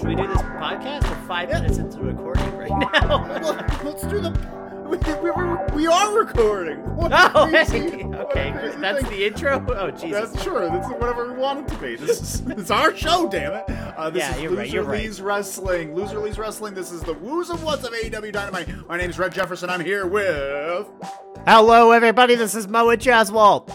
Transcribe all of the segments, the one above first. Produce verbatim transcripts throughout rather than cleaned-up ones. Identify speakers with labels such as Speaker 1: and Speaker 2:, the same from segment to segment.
Speaker 1: we do this podcast? We're five yeah. minutes into recording right now.
Speaker 2: well, let's do the. We, we, we are recording. What
Speaker 1: oh,
Speaker 2: crazy,
Speaker 1: hey. okay. That's thing. The intro. Oh, Jesus.
Speaker 2: That's sure. That's whatever we want it to be. This is it's our show, damn it. Uh, this
Speaker 1: yeah,
Speaker 2: is
Speaker 1: you're
Speaker 2: Loser
Speaker 1: right. You're
Speaker 2: Lee's
Speaker 1: right.
Speaker 2: Wrestling. Loser Lee's Wrestling. This is the Woos and What's of A E W Dynamite. My name is Red Jefferson. I'm here with.
Speaker 1: Hello, everybody. This is Mo and Jaswald.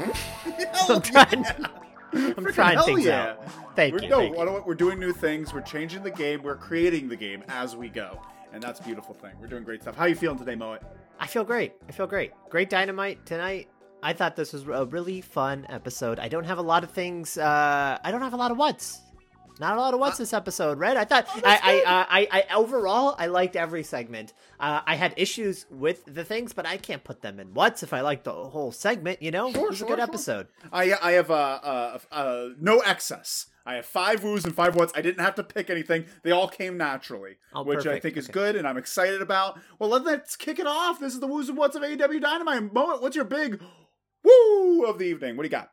Speaker 1: I'm trying.
Speaker 2: Yeah.
Speaker 1: I'm
Speaker 2: Freaking
Speaker 1: trying things
Speaker 2: yeah.
Speaker 1: out. Thank
Speaker 2: we're,
Speaker 1: you.
Speaker 2: No,
Speaker 1: thank you.
Speaker 2: we're doing new things. We're changing the game. We're creating the game as we go. And that's a beautiful thing. We're doing great stuff. How are you feeling today, Moet?
Speaker 1: I feel great. I feel great. Great Dynamite tonight. I thought this was a really fun episode. I don't have a lot of things. Uh, I don't have a lot of what's. Not a lot of what's uh, this episode, Red. I thought oh, I, I, uh, I, I, overall, I liked every segment. Uh, I had issues with the things, but I can't put them in what's if I like the whole segment. You know,
Speaker 2: sure,
Speaker 1: it was
Speaker 2: sure,
Speaker 1: a good
Speaker 2: sure.
Speaker 1: episode.
Speaker 2: I, I have uh, uh, uh, no excess. I have five woos and five what's. I didn't have to pick anything. They all came naturally,
Speaker 1: oh,
Speaker 2: which
Speaker 1: perfect.
Speaker 2: I think is
Speaker 1: okay.
Speaker 2: good, and I'm excited about. Well, let's kick it off. This is the woos and what's of A E W Dynamite. Moet, what's your big woo of the evening? What do you got?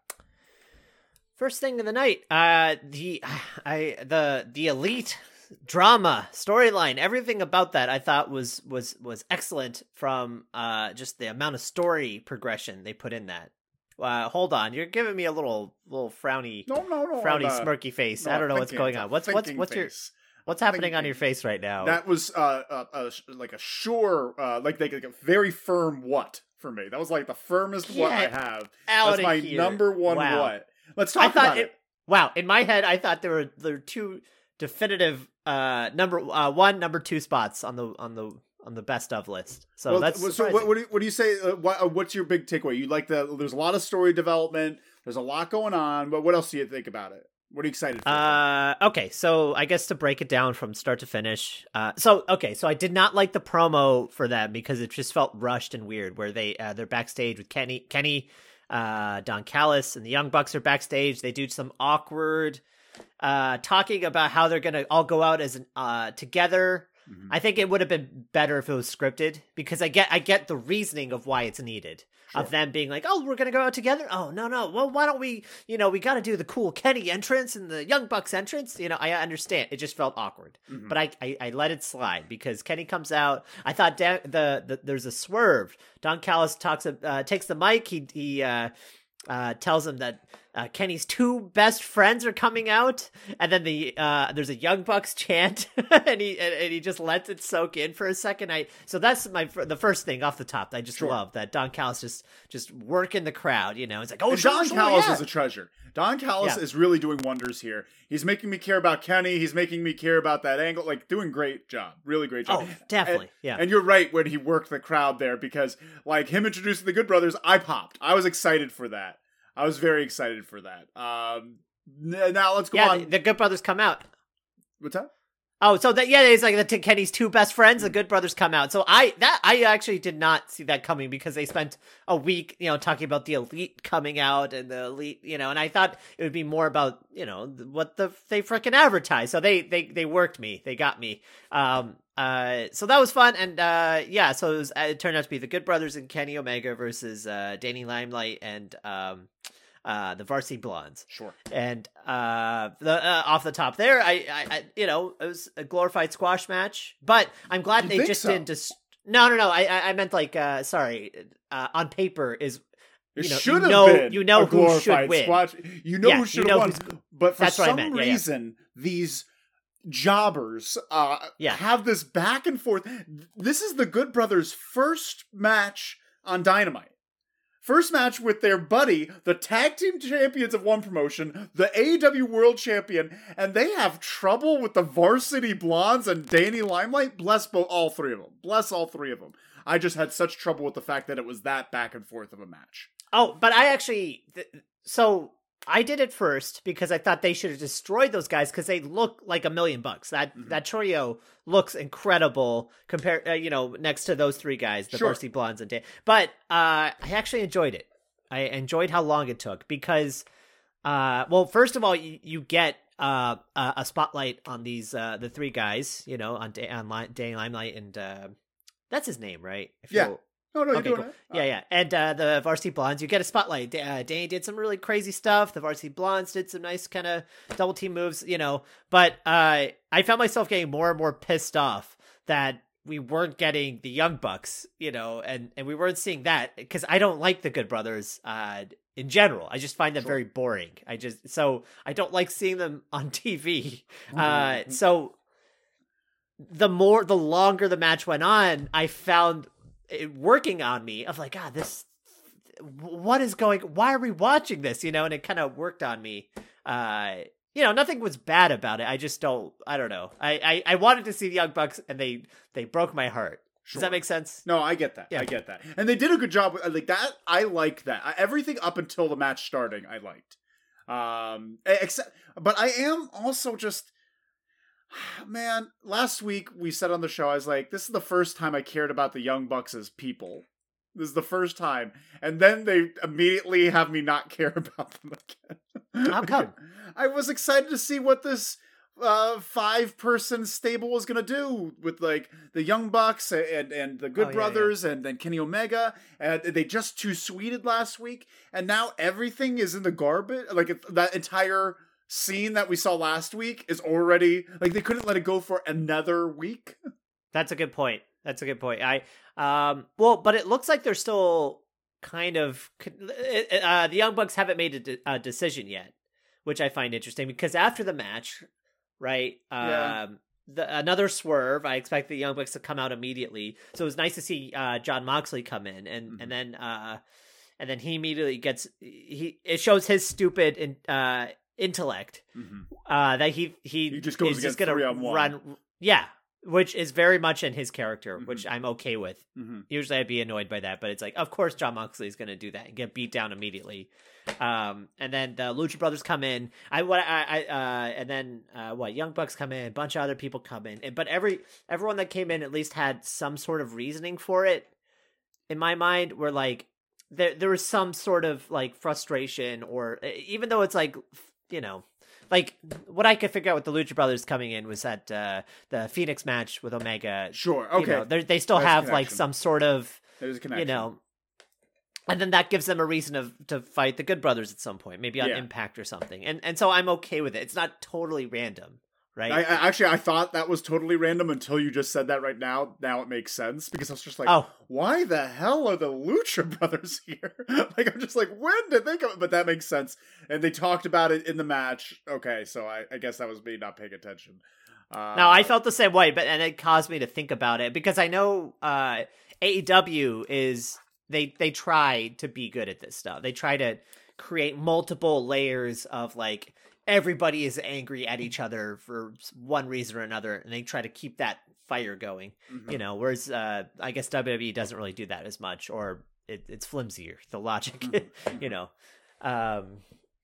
Speaker 1: First thing of the night, uh, the I the the elite drama storyline, everything about that I thought was was was excellent. From uh, just the amount of story progression they put in that. Uh, hold on, you're giving me a little little frowny,
Speaker 2: no, no, no,
Speaker 1: frowny,
Speaker 2: uh,
Speaker 1: smirky face.
Speaker 2: no,
Speaker 1: I don't know
Speaker 2: thinking,
Speaker 1: what's going on. What's what's what's your
Speaker 2: face.
Speaker 1: what's happening
Speaker 2: thinking.
Speaker 1: on your face right now?
Speaker 2: That was uh, uh, uh like a sure, uh, like like, like a very firm what for me. That was like the firmest
Speaker 1: Get
Speaker 2: what I have.
Speaker 1: Out
Speaker 2: That's my
Speaker 1: here.
Speaker 2: number one
Speaker 1: wow.
Speaker 2: what. Let's talk
Speaker 1: I thought
Speaker 2: about
Speaker 1: it,
Speaker 2: it.
Speaker 1: Wow, in my head, I thought there were there were two definitive uh number uh one number two spots on the on the on the best of list. So
Speaker 2: well,
Speaker 1: that's
Speaker 2: so what, what, do you, what do you say? Uh, what, uh, what's your big takeaway? You like the? There's a lot of story development. There's a lot going on. But what else do you think about it? What are you excited for?
Speaker 1: Uh, okay, so I guess to break it down from start to finish. Uh, so okay, so I did not like the promo for them because it just felt rushed and weird. Where they uh, they're backstage with Kenny, Kenny, uh, Don Callis, and the Young Bucks are backstage. They do some awkward uh, talking about how they're gonna all go out as an uh together. Mm-hmm. I think it would have been better if it was scripted because I get I get the reasoning of why it's needed. Sure. Of them being like, oh, we're going to go out together. Oh, no, no. Well, why don't we, you know, we got to do the cool Kenny entrance and the Young Bucks entrance. You know, I understand. It just felt awkward. Mm-hmm. But I, I I let it slide because Kenny comes out. I thought da- the, the there's a swerve. Don Callis talks, uh, takes the mic. He, he uh, uh, tells him that Uh, Kenny's two best friends are coming out, and then the uh, there's a Young Bucks chant, and he and, and he just lets it soak in for a second. I so that's my the first thing off the top. I just
Speaker 2: sure.
Speaker 1: love that Don Callis just just working the crowd. You know, it's like oh,
Speaker 2: and
Speaker 1: sure,
Speaker 2: Don
Speaker 1: sure,
Speaker 2: Callis
Speaker 1: yeah.
Speaker 2: is a treasure. Don Callis
Speaker 1: yeah.
Speaker 2: is really doing wonders here. He's making me care about Kenny. He's making me care about that angle. Like doing great job, really great job.
Speaker 1: Oh, definitely,
Speaker 2: and,
Speaker 1: yeah.
Speaker 2: And you're right when he worked the crowd there because like him introducing the Good Brothers, I popped. I was excited for that. I was very excited for that. Um, now let's go
Speaker 1: yeah,
Speaker 2: on.
Speaker 1: The, the Good Brothers come out.
Speaker 2: What's that?
Speaker 1: Oh, so that yeah, it's like the Kenny's two best friends, the Good Brothers come out. So I that I actually did not see that coming because they spent a week, you know, talking about the elite coming out and the elite, you know, and I thought it would be more about, you know, what the they freaking advertise. So they they they worked me, they got me. Um, uh, so that was fun, and uh, yeah, so it, was, it turned out to be the Good Brothers and Kenny Omega versus uh, Danny Limelight and um. Uh, the Varsity Blondes.
Speaker 2: Sure.
Speaker 1: And uh, the uh, off the top there, I, I, I, you know, it was a glorified squash match, but I'm glad
Speaker 2: you
Speaker 1: they just
Speaker 2: so?
Speaker 1: didn't just. No, no, no. I, I meant like, uh, sorry, uh, on paper is.
Speaker 2: It
Speaker 1: you know,
Speaker 2: should
Speaker 1: you
Speaker 2: have
Speaker 1: know,
Speaker 2: been
Speaker 1: you know
Speaker 2: a
Speaker 1: who
Speaker 2: glorified
Speaker 1: should win.
Speaker 2: squash. You know
Speaker 1: yeah,
Speaker 2: who should
Speaker 1: you know
Speaker 2: have won. But for some
Speaker 1: yeah, yeah.
Speaker 2: reason, these jobbers uh,
Speaker 1: yeah.
Speaker 2: have this back and forth. This is the Good Brothers' first match on Dynamite. First match with their buddy, the tag team champions of one promotion, the A E W World Champion, and they have trouble with the Varsity Blondes and Danny Limelight. Bless both, all three of them. Bless all three of them. I just had such trouble with the fact that it was that back and forth of a match.
Speaker 1: Oh, but I actually, th- so I did it first because I thought they should have destroyed those guys because they look like a million bucks. That mm-hmm. that trio looks incredible compared, uh, you know, next to those three guys, the
Speaker 2: sure.
Speaker 1: Varsity Blondes and Dan. But uh, I actually enjoyed it. I enjoyed how long it took because, uh, well, first of all, you, you get uh, a spotlight on these uh, the three guys, you know, on, on Danny Limelight and uh, that's his name, right? I feel,
Speaker 2: yeah. Oh, no, you're
Speaker 1: Okay,
Speaker 2: doing
Speaker 1: cool.
Speaker 2: it.
Speaker 1: Yeah, yeah. And uh, the Varsity Blondes, you get a spotlight. Uh, Danny did some really crazy stuff. The Varsity Blondes did some nice kind of double team moves, you know. But uh, I found myself getting more and more pissed off that we weren't getting the Young Bucks, you know, and, and we weren't seeing that because I don't like the Good Brothers uh, in general. I just find them
Speaker 2: Sure.
Speaker 1: very boring. I just, so I don't like seeing them on T V.
Speaker 2: Mm-hmm.
Speaker 1: Uh, so the more, the longer the match went on, I found it working on me of like, God, this, what is going, why are we watching this? You know, and it kind of worked on me. Uh, you know, nothing was bad about it. I just don't, I don't know. I, I, I wanted to see the Young Bucks and they, they broke my heart.
Speaker 2: Sure.
Speaker 1: Does that make sense?
Speaker 2: No, I get that.
Speaker 1: Yeah.
Speaker 2: I get that. And they did a good job with like that. I liked that. I, everything up until the match starting, I liked. Um, except, but I am also just, man, last week we said on the show, I was like, this is the first time I cared about the Young Bucks as people. This is the first time. And then they immediately have me not care about them again.
Speaker 1: How come?
Speaker 2: I was excited to see what this uh, five-person stable was going to do with, like, the Young Bucks and, and the Good
Speaker 1: Oh, yeah,
Speaker 2: Brothers yeah. and then Kenny Omega. And they just two-sweeted last week. And now everything is in the garbage. Like, it, that entire scene that we saw last week is already... Like, they couldn't let it go for another week.
Speaker 1: That's a good point. That's a good point. I, um, well, but it looks like they're still kind of, uh, the Young Bucks haven't made a, de- a decision yet, which I find interesting because after the match, right?
Speaker 2: Yeah.
Speaker 1: Um, the, another swerve. I expect the Young Bucks to come out immediately. So it was nice to see, uh, Jon Moxley come in and, mm-hmm. and then, uh, and then he immediately gets, he, it shows his stupid, in, uh, intellect, mm-hmm. uh, that he, he,
Speaker 2: he just goes
Speaker 1: is just gonna
Speaker 2: run.
Speaker 1: One. Yeah. Which is very much in his character, mm-hmm. which I'm okay with.
Speaker 2: Mm-hmm.
Speaker 1: Usually I'd be annoyed by that, but it's like, of course Jon Moxley is going to do that and get beat down immediately. Um, and then the Lucha Brothers come in. I what I, I uh, and then uh, what Young Bucks come in. A bunch of other people come in, but every everyone that came in at least had some sort of reasoning for it. In my mind, where like there there was some sort of like frustration, or even though it's like, you know. Like, what I could figure out with the Lucha Brothers coming in was that uh, the Phoenix match with Omega.
Speaker 2: Sure, okay.
Speaker 1: You know, they still
Speaker 2: There's
Speaker 1: have, like, some sort of,
Speaker 2: There's a connection.
Speaker 1: You know, and then that gives them a reason to, to fight the Good Brothers at some point, maybe on
Speaker 2: yeah.
Speaker 1: Impact or something. And and so I'm okay with it. It's not totally random, right?
Speaker 2: I, I Actually, I thought that was totally random until you just said that right now. Now it makes sense, because I was just like,
Speaker 1: oh.
Speaker 2: why the hell are the Lucha Brothers here? Like, I'm just like, when did they come? But that makes sense. And they talked about it in the match. Okay, so I, I guess that was me not paying attention. Uh,
Speaker 1: no, I felt the same way, but and it caused me to think about it, because I know uh, A E W is, they, they try to be good at this stuff. They try to create multiple layers of, like, everybody is angry at each other for one reason or another, and they try to keep that fire going, mm-hmm. you know, whereas uh, I guess W W E doesn't really do that as much, or it, it's flimsier, the logic, mm-hmm. you know. Um,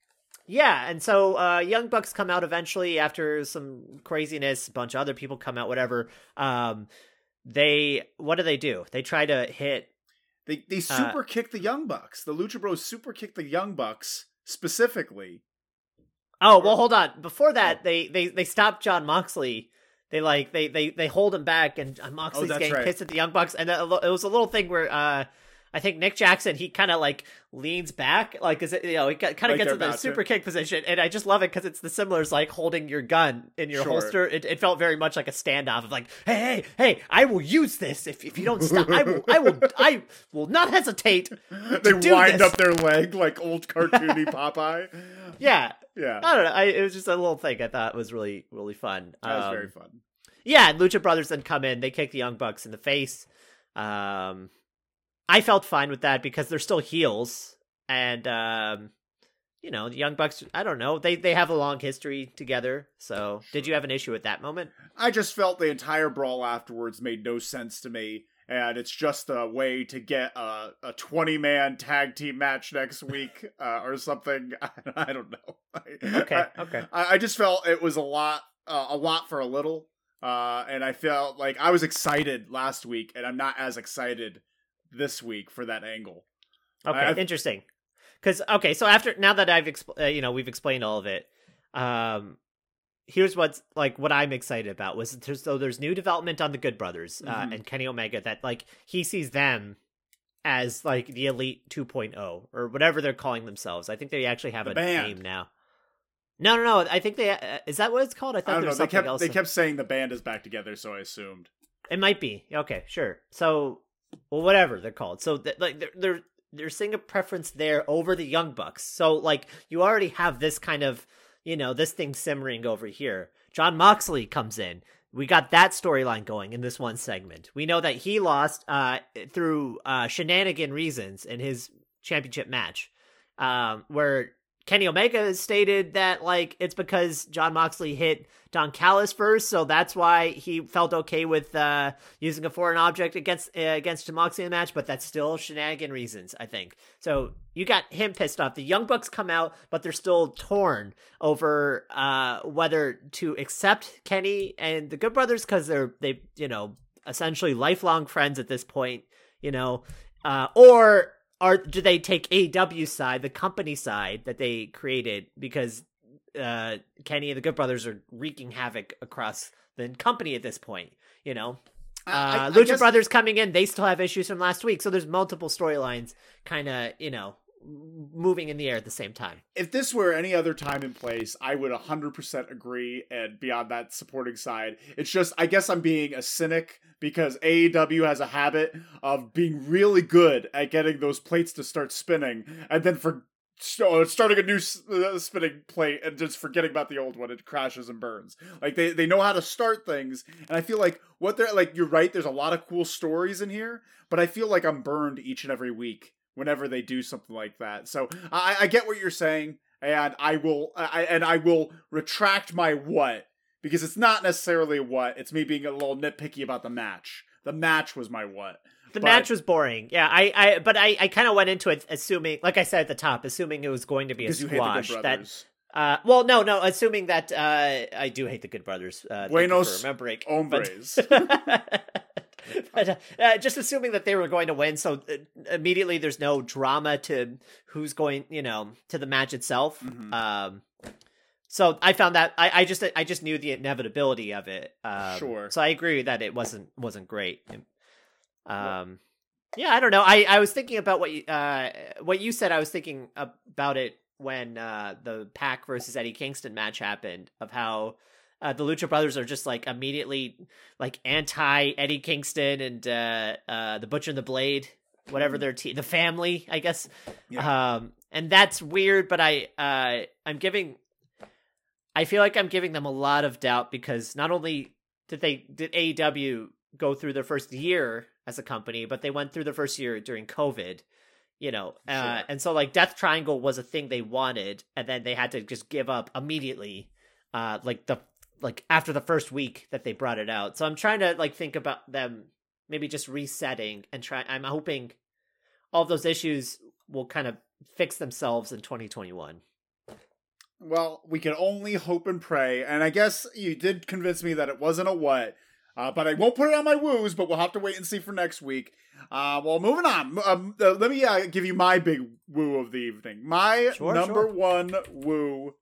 Speaker 1: yeah, and so uh, Young Bucks come out eventually after some craziness, a bunch of other people come out, whatever. Um, they, what do they do? They try to hit...
Speaker 2: They, they super uh, kick the Young Bucks. The Lucha Bros super kick the Young Bucks, specifically.
Speaker 1: Oh, well, hold on. Before that, they, they, they stopped Jon Moxley. They like they, they, they hold him back, and Moxley's oh, getting right. pissed at the Young Bucks. And it was a little thing where uh, I think Nick Jackson, he kind of like leans back, like is it you know he kind of like gets in the super to. kick position, and I just love it because it's the similar as like holding your gun in your sure. holster. It, it felt very much like a standoff of like, hey, hey, hey, I will use this if, if you don't stop. I will, I will, I will not hesitate.
Speaker 2: They
Speaker 1: do
Speaker 2: wind
Speaker 1: this.
Speaker 2: up their leg like old cartoony Popeye.
Speaker 1: Yeah.
Speaker 2: Yeah.
Speaker 1: I don't know. I, it was just a little thing I thought was really, really fun.
Speaker 2: That was
Speaker 1: um,
Speaker 2: very fun.
Speaker 1: Yeah, and Lucha Brothers then come in. They kick the Young Bucks in the face. Um, I felt fine with that because they're still heels. And, um, you know, the Young Bucks, I don't know. They they have a long history together. So sure. Did you have an issue with that moment?
Speaker 2: I just felt the entire brawl afterwards made no sense to me. And it's just a way to get a, a twenty-man tag team match next week uh, or something. I, I don't know.
Speaker 1: Okay, okay.
Speaker 2: I, I just felt it was a lot, uh, a lot for a little. Uh, and I felt like I was excited last week, and I'm not as excited this week for that angle.
Speaker 1: Okay,
Speaker 2: I,
Speaker 1: interesting. Because, okay, so after, now that I've, expl- uh, you know, we've explained all of it, um... here's what's like what I'm excited about was there's, so there's new development on the Good Brothers uh, mm-hmm. and Kenny Omega that like he sees them as like the Elite two point oh or whatever they're calling themselves. I think they actually have
Speaker 2: the
Speaker 1: a
Speaker 2: band.
Speaker 1: name now. No, no, no. I think they uh, is that what it's called? I thought
Speaker 2: I don't
Speaker 1: there
Speaker 2: know.
Speaker 1: was
Speaker 2: They
Speaker 1: something
Speaker 2: kept
Speaker 1: else.
Speaker 2: they kept saying the band is back together, so I assumed
Speaker 1: It might be. Okay, sure. So, well, whatever they're called. So, th- like, they're, they're they're seeing a preference there over the Young Bucks. So, like, you already have this kind of, you know, this thing simmering over here. Jon Moxley comes in. We got that storyline going in this one segment. We know that he lost uh, through uh, shenanigan reasons in his championship match, um, where Kenny Omega has stated that, like, it's because Jon Moxley hit Don Callis first, so that's why he felt okay with uh, using a foreign object against uh, against Moxley in the match, but that's still shenanigan reasons, I think. So you got him pissed off. The Young Bucks come out, but they're still torn over uh, whether to accept Kenny and the Good Brothers, because they're, they, you know, essentially lifelong friends at this point, you know, uh, or... Or do they take A E W's side, the company side that they created, because uh, Kenny and the Good Brothers are wreaking havoc across the company at this point, you know? Uh,
Speaker 2: I, I,
Speaker 1: Lucha
Speaker 2: I guess...
Speaker 1: Brothers coming in, they still have issues from last week, so there's multiple storylines kind of, you know, moving in the air at the same time.
Speaker 2: If this were any other time and place, I would one hundred percent agree and be on that supporting side. It's just, I guess I'm being a cynic because A E W has a habit of being really good at getting those plates to start spinning and then for starting a new spinning plate and just forgetting about the old one. It crashes and burns. Like, they, they know how to start things. And I feel like what they're like, you're right. There's a lot of cool stories in here, but I feel like I'm burned each and every week whenever they do something like that. So I, I get what you're saying, and I will, I, and I will retract my what, because it's not necessarily what, it's me being a little nitpicky about the match. The match was my what.
Speaker 1: The
Speaker 2: but,
Speaker 1: match was boring. Yeah, I, I but I, I kind of went into it assuming, like I said at the top, assuming it was going to be a squash.
Speaker 2: You hate the Good
Speaker 1: that,
Speaker 2: Brothers.
Speaker 1: uh, well, no, no, assuming that uh, I do hate the Good Brothers. Uh,
Speaker 2: Buenos
Speaker 1: remembering,
Speaker 2: hombres.
Speaker 1: But, but uh, just assuming that they were going to win, so uh, immediately there's no drama to who's going, you know, to the match itself.
Speaker 2: Mm-hmm.
Speaker 1: Um, so I found that I, I just I just knew the inevitability of it. Um,
Speaker 2: sure.
Speaker 1: So I agree that it wasn't wasn't great. Um, yeah, I don't know. I, I was thinking about what you uh what you said. I was thinking about it when uh the Pac versus Eddie Kingston match happened, of how uh, the Lucha Brothers are just like immediately like anti Eddie Kingston and uh uh the Butcher and the Blade, whatever their team, the family, I guess. Yeah. Um, and that's weird, but I uh I'm giving. I feel like I'm giving them a lot of doubt, because not only did they did A E W go through their first year as a company, but they went through the first year during COVID, you know, uh, sure. And so like Death Triangle was a thing they wanted, and then they had to just give up immediately, uh, like the like after the first week that they brought it out. So I'm trying to like think about them maybe just resetting and try. I'm hoping all of those issues will kind of fix themselves in twenty twenty-one.
Speaker 2: Well, we can only hope and pray, and I guess you did convince me that it wasn't a what, uh, but I won't put it on my woos, but we'll have to wait and see for next week. Uh, well, moving on, um, uh, let me uh, give you my big woo of the evening. My
Speaker 1: sure,
Speaker 2: number
Speaker 1: sure.
Speaker 2: one woo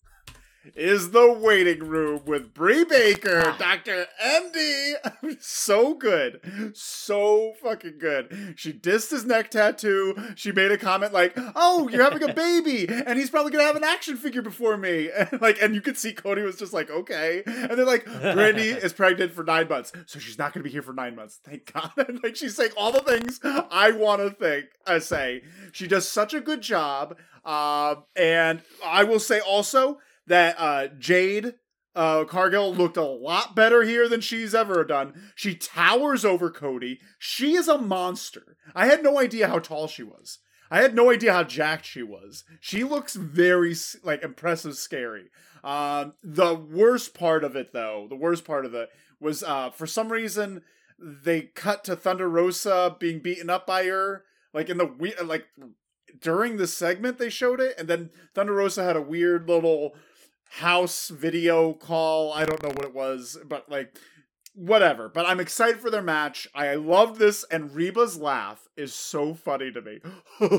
Speaker 2: is the waiting room with Brie Baker, Doctor M D. So good. So fucking good. She dissed his neck tattoo. She made a comment like, oh, you're having a baby, and he's probably going to have an action figure before me. And like, and you could see Cody was just like, okay. And then like, Brandy is pregnant for nine months, so she's not going to be here for nine months. Thank God. And like, she's saying all the things I want to think, I say. She does such a good job. Uh, and I will say also, that uh, Jade uh, Cargill looked a lot better here than she's ever done. She towers over Cody. She is a monster. I had no idea how tall she was. I had no idea how jacked she was. She looks very, like, impressive, scary. Um, the worst part of it, though, the worst part of it was, uh, for some reason, they cut to Thunder Rosa being beaten up by her. Like, in the, like, during the segment, they showed it, and then Thunder Rosa had a weird little house video call. I don't know what it was, but like, whatever. But I'm excited for their match. I love this, and Reba's laugh is so funny to me.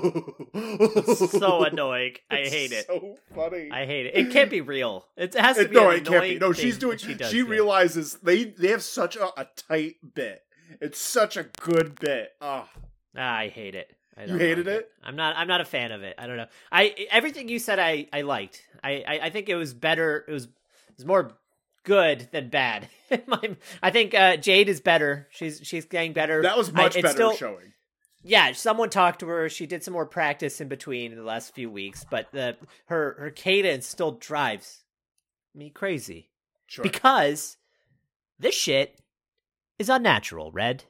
Speaker 1: So annoying. I
Speaker 2: it's
Speaker 1: hate it.
Speaker 2: So funny.
Speaker 1: I hate it. It can't be real. It has to
Speaker 2: it,
Speaker 1: be.
Speaker 2: No,
Speaker 1: an
Speaker 2: it can't be. No, she's doing.
Speaker 1: She, does
Speaker 2: she
Speaker 1: good.
Speaker 2: realizes they they have such a, a tight bit. It's such a good bit. Oh.
Speaker 1: Ah, I hate it. I
Speaker 2: you hated
Speaker 1: like
Speaker 2: it?
Speaker 1: it. I'm not. I'm not a fan of it. I don't know. I everything you said, I I liked. I I, I think it was better. It was it was more good than bad. My, I think uh, Jade is better. She's she's getting better.
Speaker 2: That was much
Speaker 1: I,
Speaker 2: better
Speaker 1: still,
Speaker 2: showing.
Speaker 1: Yeah, someone talked to her. She did some more practice in between in the last few weeks, but the her her cadence still drives me crazy.
Speaker 2: Sure.
Speaker 1: Because this shit is unnatural, Red.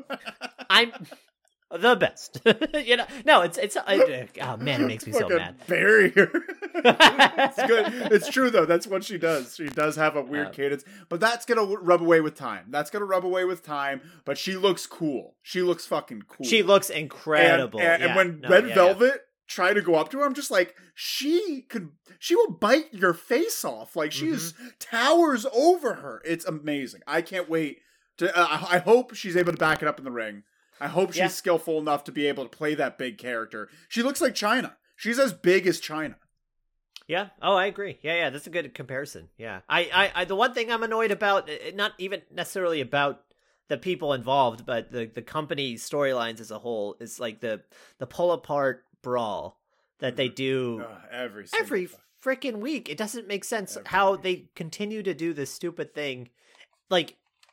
Speaker 1: I'm the best. You know, no, it's it's. I, oh man, it makes me so
Speaker 2: Like a
Speaker 1: mad.
Speaker 2: barrier. It's good. It's true though. That's what she does. She does have a weird
Speaker 1: Um,
Speaker 2: cadence, but that's gonna rub away with time. That's gonna rub away with time. But she looks cool. She looks fucking cool.
Speaker 1: She looks incredible.
Speaker 2: And, and,
Speaker 1: yeah,
Speaker 2: and when
Speaker 1: no,
Speaker 2: Red
Speaker 1: yeah,
Speaker 2: Velvet tried to go up to her, I'm just like, she could. She will bite your face off. Like she is
Speaker 1: Mm-hmm.
Speaker 2: towers over her. It's amazing. I can't wait to. Uh, I I hope she's able to back it up in the ring. I hope she's
Speaker 1: Yeah.
Speaker 2: skillful enough to be able to play that big character. She looks like China. She's as big as China.
Speaker 1: Yeah. Oh, I agree. Yeah, yeah. That's a good comparison. Yeah. I, I, I the one thing I'm annoyed about, eh, not even necessarily about the people involved, but the the company storylines as a whole is like the the pull apart brawl that they do
Speaker 2: Ugh, every single
Speaker 1: every
Speaker 2: fuck-
Speaker 1: freaking week. It doesn't make sense
Speaker 2: Every
Speaker 1: how
Speaker 2: week.
Speaker 1: they continue to do this stupid thing, like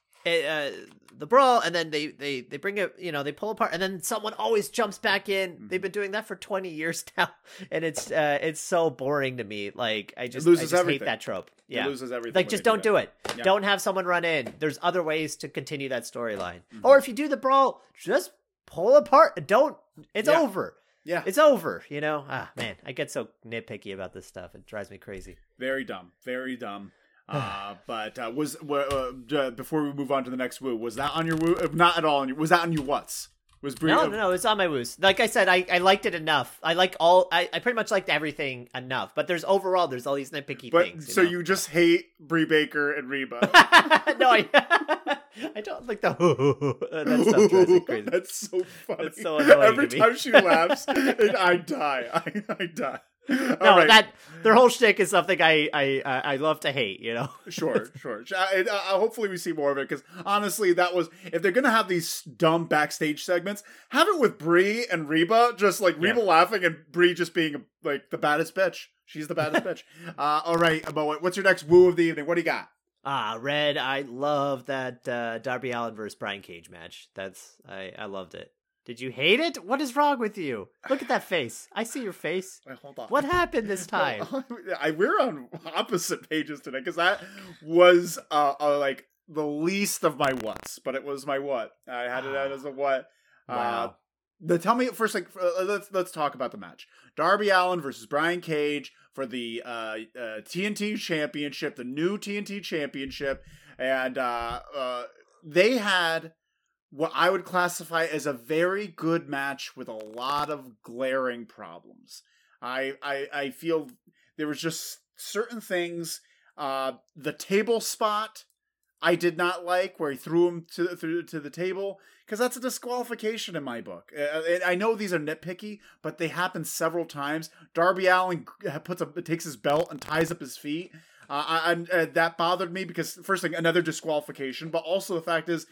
Speaker 1: uh, the brawl, and then they they they bring it, you know, they pull apart, and then someone always jumps back in.
Speaker 2: Mm-hmm.
Speaker 1: They've been doing that for twenty years now, and it's uh, it's so boring to me. Like I just,
Speaker 2: loses
Speaker 1: I just
Speaker 2: everything.
Speaker 1: hate that trope. Yeah,
Speaker 2: It loses everything.
Speaker 1: like
Speaker 2: when
Speaker 1: just
Speaker 2: they
Speaker 1: don't do it.
Speaker 2: Yeah.
Speaker 1: Don't have someone run in. There's other ways to continue that storyline.
Speaker 2: Mm-hmm.
Speaker 1: Or if you do the brawl, just pull apart. Don't. It's
Speaker 2: Yeah.
Speaker 1: over.
Speaker 2: Yeah,
Speaker 1: It's over. You know. Ah, man, I get so nitpicky about this stuff. It drives me crazy.
Speaker 2: very dumb. Very dumb. Uh, but uh, was uh, uh, before we move on to the next woo, was that on your woo? If not at all on your, was that on your what's? Was Brie?
Speaker 1: No, no, no, it's on my woos. Like I said, I, I liked it enough. I like all. I, I pretty much liked everything enough. But there's overall, there's all these nitpicky
Speaker 2: But
Speaker 1: things. You
Speaker 2: so
Speaker 1: know?
Speaker 2: you just hate Brie Baker and Reba?
Speaker 1: no, I, I don't like the that stuff drives me crazy.
Speaker 2: That's so funny.
Speaker 1: It's so annoying
Speaker 2: Every
Speaker 1: to me.
Speaker 2: time she laughs, it, I die. I, I die. All
Speaker 1: No,
Speaker 2: right.
Speaker 1: that their whole shtick is something I I I I love to hate. You know.
Speaker 2: Sure, sure. I, I, hopefully we see more of it because honestly, that was if they're gonna have these dumb backstage segments, have it with Brie and Reba, just like Reba
Speaker 1: Yeah.
Speaker 2: laughing and Brie just being like the baddest bitch. She's the baddest bitch. Uh, all right, Mo, what's your next woo of the evening? What do you got?
Speaker 1: Ah, Red. I love that uh, Darby Allin versus Brian Cage match. That's I I loved it. Did you hate it? What is wrong with you? Look at that face. I see your face.
Speaker 2: Wait, hold on.
Speaker 1: What happened this time?
Speaker 2: I, we're on opposite pages today because that was uh, uh, like the least of my whats, but it was my what. I had it out as a what. Uh,
Speaker 1: Wow.
Speaker 2: the tell me first, like uh, let's let's talk about the match. Darby Allin versus Brian Cage for the uh, uh, T N T Championship, the new T N T Championship, and uh, uh, they had what I would classify as a very good match with a lot of glaring problems. I I, I feel there was just certain things. Uh, the table spot I did not like, where he threw him to through to the table, because that's a disqualification in my book. Uh, and I know these are nitpicky, but they happen several times. Darby Allin puts a takes his belt and ties up his feet. Uh, and uh, that bothered me because first thing, another disqualification, but also the fact is.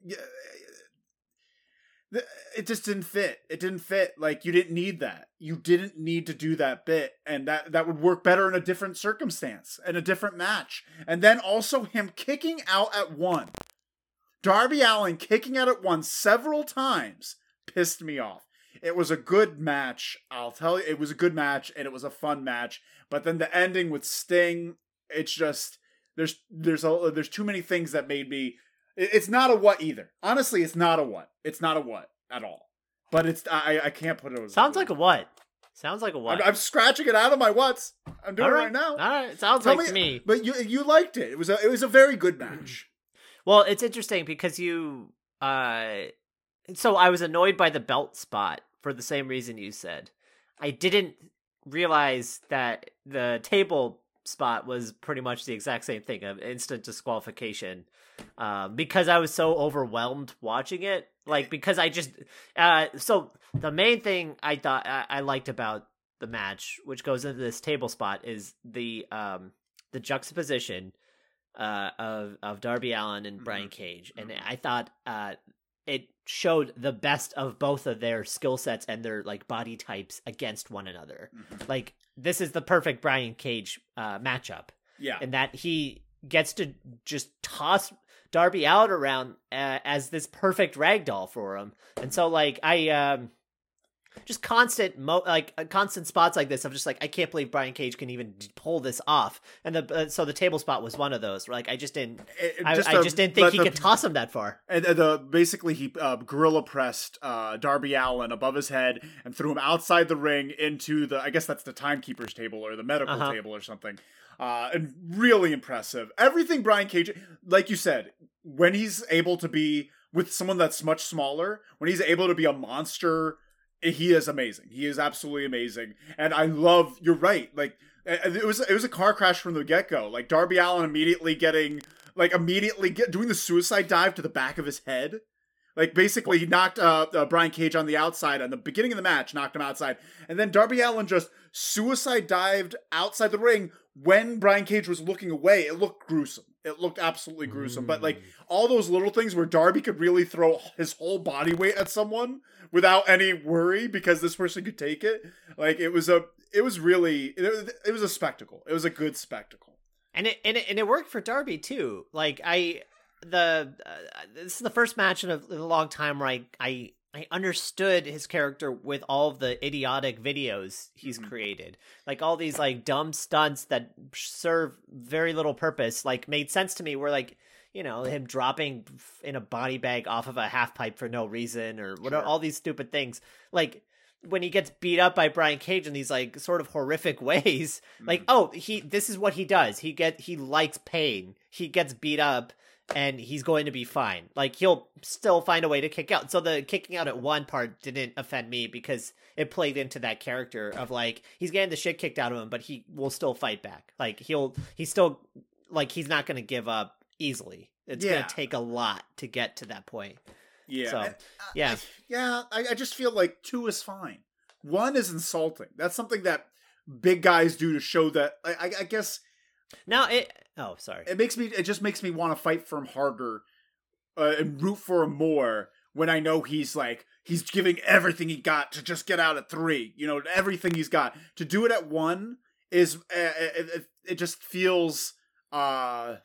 Speaker 2: It just didn't fit. It didn't fit. Like, you didn't need that. You didn't need to do that bit. And that, that would work better in a different circumstance, in a different match. And then also him kicking out at one. Darby Allin kicking out at one several times pissed me off. It was a good match. I'll tell you, it was a good match, and it was a fun match. But then the ending with Sting, it's just, there's, there's, a, there's too many things that made me... It's not a what either. Honestly, it's not a what. It's not a what at all. But it's I I can't put it as
Speaker 1: Sounds like a what? Sounds like a what?
Speaker 2: I'm, I'm scratching it out of my whats. I'm doing
Speaker 1: All
Speaker 2: it
Speaker 1: right.
Speaker 2: right now.
Speaker 1: All right. Sounds
Speaker 2: Tell
Speaker 1: like to me.
Speaker 2: But you you liked it. It was a it was a very good match.
Speaker 1: Well, it's interesting because you. Uh, so I was annoyed by the belt spot for the same reason you said. I didn't realize that the table spot was pretty much the exact same thing, of instant disqualification, um, because I was so overwhelmed watching it. Like, because I just, uh, so the main thing I thought I, I liked about the match, which goes into this table spot, is the, um, the juxtaposition, uh, of, of Darby Allin and Brian Cage. And I thought, uh, it showed the best of both of their skill sets and their like body types against one another. Mm-hmm. Like this is the perfect Brian Cage uh, matchup.
Speaker 2: Yeah,
Speaker 1: in that he gets to just toss Darby Allin around uh, as this perfect ragdoll for him, and so like I um. Just constant, mo- like uh, constant spots like this. I'm just like, I can't believe Brian Cage can even pull this off. And the uh, so the table spot was one of those. Where, like I just didn't, it, I just, I, I just didn't think he the, could toss him that far.
Speaker 2: And the basically he uh, gorilla pressed uh, Darby Allin above his head and threw him outside the ring into the, I guess that's the timekeeper's table or the medical uh-huh. table or something. Uh, and really impressive. Everything Brian Cage, like you said, when he's able to be with someone that's much smaller, when he's able to be a monster. He is amazing. He is absolutely amazing. And I love, you're right. Like it was, it was a car crash from the get go. Like Darby Allin immediately getting, like immediately get, doing the suicide dive to the back of his head. Like basically he knocked uh, uh, Brian Cage on the outside on the beginning of the match, knocked him outside. And then Darby Allin just suicide dived outside the ring when Brian Cage was looking away. It looked gruesome. It looked absolutely gruesome. Mm. But like all those little things where Darby could really throw his whole body weight at someone without any worry because this person could take it. Like it was a, it was really, it, it was a spectacle. It was a good spectacle.
Speaker 1: And it, and it, and it worked for Darby too. Like I, the, uh, this is the first match in a, in a long time where I, I, I understood his character with all of the idiotic videos he's mm-hmm. created. Like all these like dumb stunts that serve very little purpose, like made sense to me where like, you know, him dropping in a body bag off of a half pipe for no reason or whatever, sure. all these stupid things. Like when he gets beat up by Brian Cage in these like sort of horrific ways, mm-hmm. like, oh, he, this is what he does. He get, he likes pain. He gets beat up and he's going to be fine. Like he'll still find a way to kick out. So the kicking out at one part didn't offend me because it played into that character of like, he's getting the shit kicked out of him, but he will still fight back. Like he'll, he's still like, he's not going to give up easily. It's yeah. going to take a lot to get to that point.
Speaker 2: Yeah.
Speaker 1: So,
Speaker 2: I,
Speaker 1: yeah.
Speaker 2: I, yeah. I, I just feel like two is fine. One is insulting. That's something that big guys do to show that, I, I, I guess.
Speaker 1: Now it, oh, sorry.
Speaker 2: It makes me, it just makes me want to fight for him harder uh, and root for him more when I know he's like, he's giving everything he got to just get out at three, you know, everything he's got. To do it at one is, uh, it, it, it just feels, uh,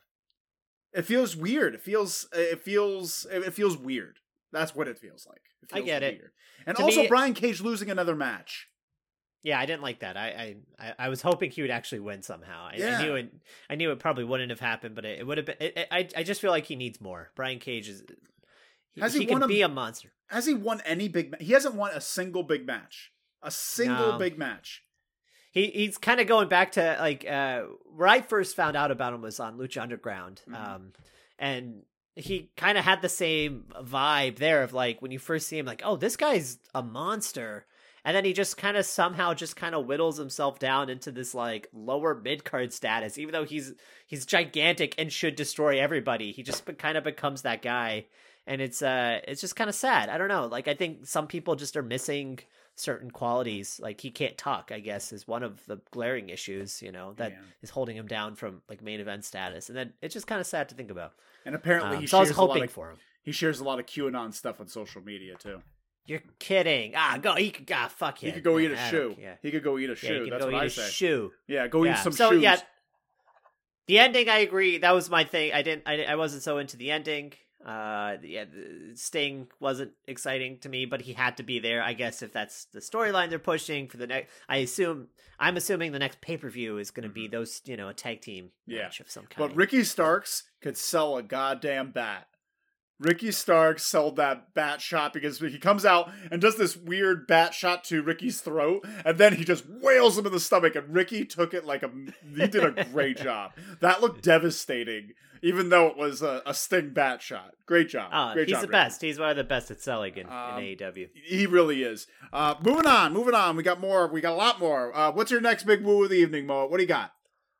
Speaker 2: It feels weird. It feels. It feels. It feels weird. That's what it feels like. It feels
Speaker 1: I get
Speaker 2: weird.
Speaker 1: it.
Speaker 2: And
Speaker 1: to
Speaker 2: also,
Speaker 1: me,
Speaker 2: Brian Cage losing another match.
Speaker 1: Yeah, I didn't like that. I I, I was hoping he would actually win somehow. I,
Speaker 2: yeah.
Speaker 1: I knew it. I knew it probably wouldn't have happened, but it, it would have been. It, it, I I just feel like he needs more. Brian Cage is. He,
Speaker 2: has he,
Speaker 1: he
Speaker 2: won
Speaker 1: can
Speaker 2: a,
Speaker 1: be a monster.
Speaker 2: Has he won any big? He hasn't won a single big match. A single
Speaker 1: no.
Speaker 2: big match.
Speaker 1: He he's kind of going back to like uh, where I first found out about him was on Lucha Underground, mm-hmm. um, and he kind of had the same vibe there of like when you first see him, like, oh, this guy's a monster, and then he just kind of somehow just kind of whittles himself down into this like lower mid card status, even though he's he's gigantic and should destroy everybody. He just kind of becomes that guy, and it's uh it's just kind of sad. I don't know, like I think some people just are missing certain qualities. Like he can't talk, I guess, is one of the glaring issues, you know, that yeah. is holding him down from like main event status. And then it's just kind of sad to think about.
Speaker 2: And apparently
Speaker 1: um,
Speaker 2: he
Speaker 1: so
Speaker 2: shares
Speaker 1: I was hoping
Speaker 2: a lot of,
Speaker 1: for him.
Speaker 2: He shares a lot of QAnon stuff on social media too.
Speaker 1: You're kidding. Ah, go. He could. Ah, fuck yeah.
Speaker 2: He could go
Speaker 1: man,
Speaker 2: eat a shoe.
Speaker 1: Yeah.
Speaker 2: He could go eat a shoe.
Speaker 1: Yeah, he
Speaker 2: That's
Speaker 1: go
Speaker 2: what
Speaker 1: eat
Speaker 2: I
Speaker 1: a
Speaker 2: say.
Speaker 1: Shoe.
Speaker 2: Yeah, go
Speaker 1: yeah.
Speaker 2: eat some
Speaker 1: so,
Speaker 2: shoes.
Speaker 1: Yeah, the ending, I agree. That was my thing. I didn't. I, I wasn't so into the ending. Uh, yeah, Sting wasn't exciting to me, but he had to be there. I guess if that's the storyline they're pushing for the next, I assume I'm assuming the next pay per view is going to be those, you know, a tag team
Speaker 2: yeah.
Speaker 1: match of some kind.
Speaker 2: But Ricky Starks could sell a goddamn bat. Ricky Starks sold that bat shot because he comes out and does this weird bat shot to Ricky's throat, and then he just wails him in the stomach, and Ricky took it like a... He did a great job. That looked devastating, even though it was a, a Sting bat shot. Great job.
Speaker 1: Uh,
Speaker 2: great
Speaker 1: he's
Speaker 2: job,
Speaker 1: the
Speaker 2: Ricky.
Speaker 1: best. He's one of the best at selling in,
Speaker 2: um,
Speaker 1: in A E W.
Speaker 2: He really is. Uh, moving on, moving on. We got more. We got a lot more. Uh, what's your next big woo of the evening, Mo? What do you got?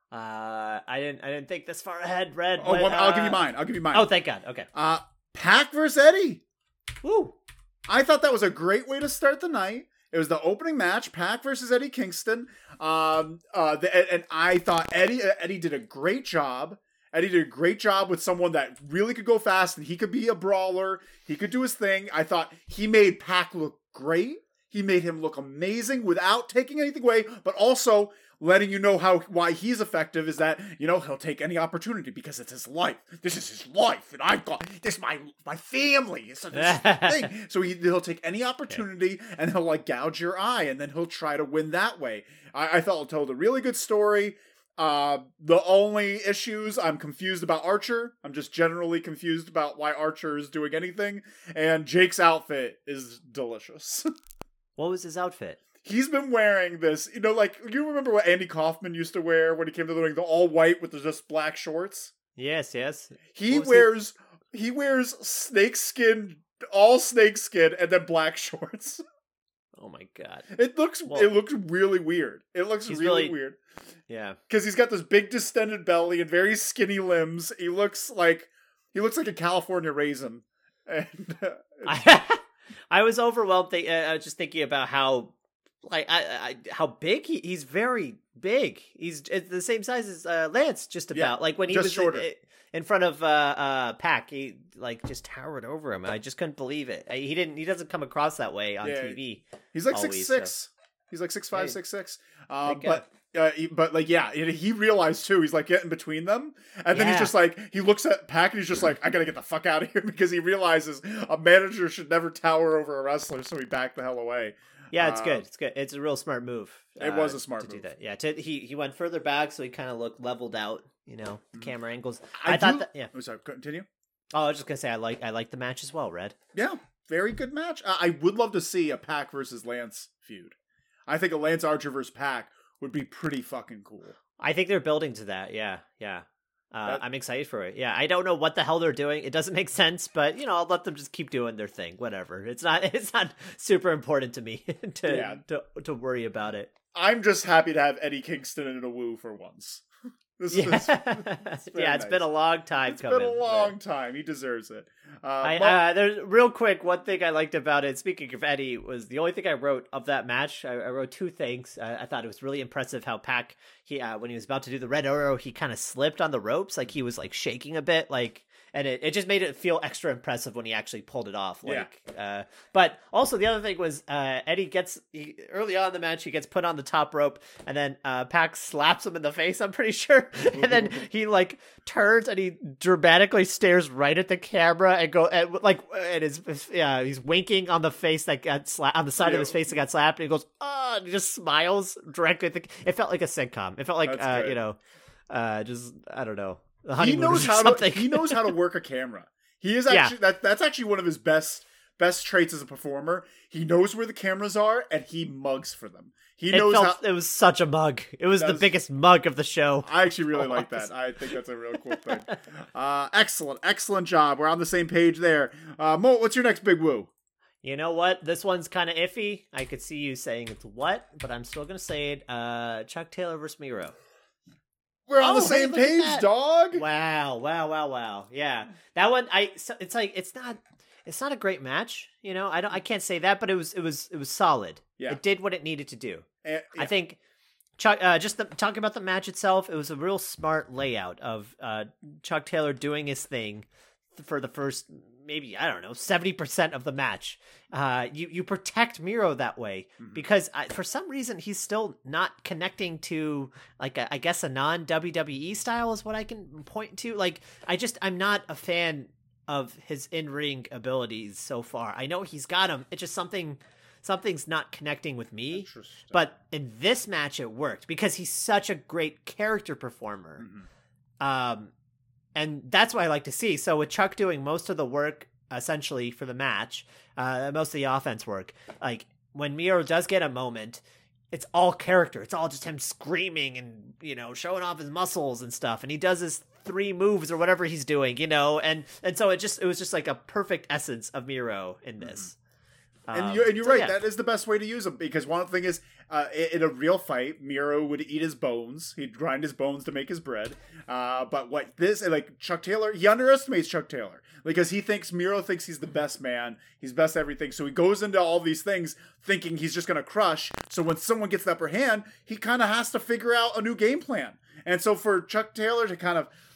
Speaker 1: Uh, I didn't. I didn't think this far ahead, Red.
Speaker 2: Oh,
Speaker 1: but,
Speaker 2: well, I'll
Speaker 1: uh,
Speaker 2: give you mine. I'll give you mine.
Speaker 1: Oh, thank God. Okay.
Speaker 2: Uh, Pac versus Eddie.
Speaker 1: Woo.
Speaker 2: I thought that was a great way to start the night. It was the opening match, Pac versus Eddie Kingston. Um, uh, the, and I thought Eddie Eddie did a great job Eddie did a great job with someone that really could go fast, and he could be a brawler. He could do his thing. I thought he made Pac look great. He made him look amazing without taking anything away, but also letting you know how why he's effective is that, you know, he'll take any opportunity because it's his life. This is his life, and I've got this is my my family. It's a this thing. So he, he'll take any opportunity, yeah. and he'll like gouge your eye, and then he'll try to win that way. I, I felt it told a really good story. Uh, the only issues, I'm confused about Archer. I'm just generally confused about why Archer is doing anything. And Jake's outfit is delicious.
Speaker 1: What was his outfit?
Speaker 2: He's been wearing this, you know, like, you remember what Andy Kaufman used to wear when he came to the ring, the all white with the just black shorts?
Speaker 1: Yes, yes.
Speaker 2: He wears, he? he wears snakeskin, all snakeskin, and then black shorts.
Speaker 1: Oh my god!
Speaker 2: It looks well, it looks really weird. It looks really, really weird.
Speaker 1: Yeah,
Speaker 2: because he's got this big distended belly and very skinny limbs. He looks like he looks like a California raisin. And uh,
Speaker 1: I, I was overwhelmed. Th- uh, I was just thinking about how like I, I how big he, he's very big. He's the same size as uh, Lance, just about.
Speaker 2: Yeah,
Speaker 1: like when he
Speaker 2: just
Speaker 1: was
Speaker 2: shorter.
Speaker 1: In, in front of uh, uh, Pac, he like just towered over him. I just couldn't believe it. He didn't. He doesn't come across that way on
Speaker 2: yeah,
Speaker 1: T V.
Speaker 2: He's like
Speaker 1: always,
Speaker 2: six six.
Speaker 1: So.
Speaker 2: He's like six five,
Speaker 1: hey,
Speaker 2: six six. Uh, but uh, he, but like yeah, he realized too. He's like getting between them, and then
Speaker 1: yeah.
Speaker 2: he's just like he looks at Pac and he's just like, I gotta get the fuck out of here because he realizes a manager should never tower over a wrestler, so he backed the hell away.
Speaker 1: Yeah, it's
Speaker 2: uh,
Speaker 1: good. It's good. It's a real smart move.
Speaker 2: It
Speaker 1: uh,
Speaker 2: was a smart
Speaker 1: to
Speaker 2: move.
Speaker 1: do that. Yeah, to, he he went further back, so he kind of looked leveled out. You know, the
Speaker 2: mm-hmm.
Speaker 1: camera angles.
Speaker 2: I,
Speaker 1: I
Speaker 2: do,
Speaker 1: thought that. Yeah.
Speaker 2: Oh, sorry. Continue.
Speaker 1: Oh, I was just gonna say I like I like the match as well, Red.
Speaker 2: Yeah, very good match. I, I would love to see a Pac versus Lance feud. I think a Lance Archer versus Pac would be pretty fucking cool.
Speaker 1: I think they're building to that. Yeah, yeah. Uh,
Speaker 2: That-
Speaker 1: I'm excited for it. Yeah, I don't know what the hell they're doing. It doesn't make sense, but you know, I'll let them just keep doing their thing. Whatever. It's not. It's not super important to me to
Speaker 2: Yeah.
Speaker 1: to to worry about it.
Speaker 2: I'm just happy to have Eddie Kingston in a woo for once. This
Speaker 1: Yeah,
Speaker 2: is, it's
Speaker 1: yeah. It's
Speaker 2: nice.
Speaker 1: been a long time
Speaker 2: It's
Speaker 1: coming.
Speaker 2: been a long
Speaker 1: but-
Speaker 2: time. He deserves it. Uh,
Speaker 1: I,
Speaker 2: but-
Speaker 1: uh, there's real quick. One thing I liked about it, speaking of Eddie, was the only thing I wrote of that match. I, I wrote two things. I, I thought it was really impressive how Pac, he uh, when he was about to do the red arrow, he kind of slipped on the ropes, like he was like shaking a bit, like, and it, it just made it feel extra impressive when he actually pulled it off. Like, yeah. Uh, but also the other thing was uh, Eddie gets he, early on in the match, he gets put on the top rope, and then uh, Pac slaps him in the face. I'm pretty sure, and then he like turns and he dramatically stares right at the camera and go and like and his yeah he's winking on the face that got slapped on the side
Speaker 2: yeah.
Speaker 1: of his face that got slapped, and he goes oh and he just smiles directly at the, it felt like a sitcom. It felt like
Speaker 2: That's
Speaker 1: uh
Speaker 2: great.
Speaker 1: you know uh just I don't know the
Speaker 2: he
Speaker 1: Honeymooners
Speaker 2: knows
Speaker 1: or
Speaker 2: how
Speaker 1: something.
Speaker 2: to he knows how to work a camera. He is
Speaker 1: Yeah.
Speaker 2: actually that that's actually one of his best best traits as a performer. He knows where the cameras are and he mugs for them. He
Speaker 1: it
Speaker 2: knows
Speaker 1: felt
Speaker 2: how
Speaker 1: it was such a mug. It was the
Speaker 2: That's-
Speaker 1: biggest mug of the show.
Speaker 2: I actually really like that. I think that's a real cool thing. Uh, excellent, excellent job. We're on the same page there. Uh, Mo, what's your next big woo?
Speaker 1: You know what? This one's kind of iffy. I could see you saying it's what, but I'm still gonna say it. Uh, Chuck Taylor versus Miro.
Speaker 2: We're on
Speaker 1: Oh,
Speaker 2: the
Speaker 1: hey,
Speaker 2: same
Speaker 1: look at
Speaker 2: page,
Speaker 1: that.
Speaker 2: dog.
Speaker 1: Wow, wow, wow, wow. Yeah, that one. I. so- It's like it's not. It's not a great match. You know, I don't. I can't say that, but it was. It was. It was solid.
Speaker 2: Yeah.
Speaker 1: It did what it needed to do.
Speaker 2: Eh, yeah.
Speaker 1: I think. Chuck, uh, just the, talking about the match itself, it was a real smart layout of uh, Chuck Taylor doing his thing for the first, maybe, I don't know, seventy percent of the match. Uh, you, you protect Miro that way
Speaker 2: Mhm.
Speaker 1: because I, for some reason he's still not connecting to, like, a, I guess a non-W W E style is what I can point to. Like, I just, I'm not a fan of his in-ring abilities so far. I know he's got them. It's just something... Something's not connecting with me,
Speaker 2: Interesting.
Speaker 1: but in this match it worked because he's such a great character performer.
Speaker 2: Mhm.
Speaker 1: Um, and that's what I like to see. So with Chuck doing most of the work essentially for the match, uh, most of the offense work, like when Miro does get a moment, it's all character. It's all just him screaming and, you know, showing off his muscles and stuff. And he does his three moves or whatever he's doing, you know, and, and so it just, it was just like a perfect essence of Miro in this.
Speaker 2: Mm-hmm. And,
Speaker 1: Um,
Speaker 2: you, and you're
Speaker 1: so
Speaker 2: right,
Speaker 1: yeah.
Speaker 2: that is the best way to use him, because one thing is, uh, in, in a real fight, Miro would eat his bones. He'd grind his bones to make his bread. Uh, but what this, like Chuck Taylor, he underestimates Chuck Taylor, because he thinks, Miro thinks he's the best man, he's best everything, so he goes into all these things thinking he's just going to crush, so when someone gets the upper hand, he kind of has to figure out a new game plan. And so for Chuck Taylor to kind of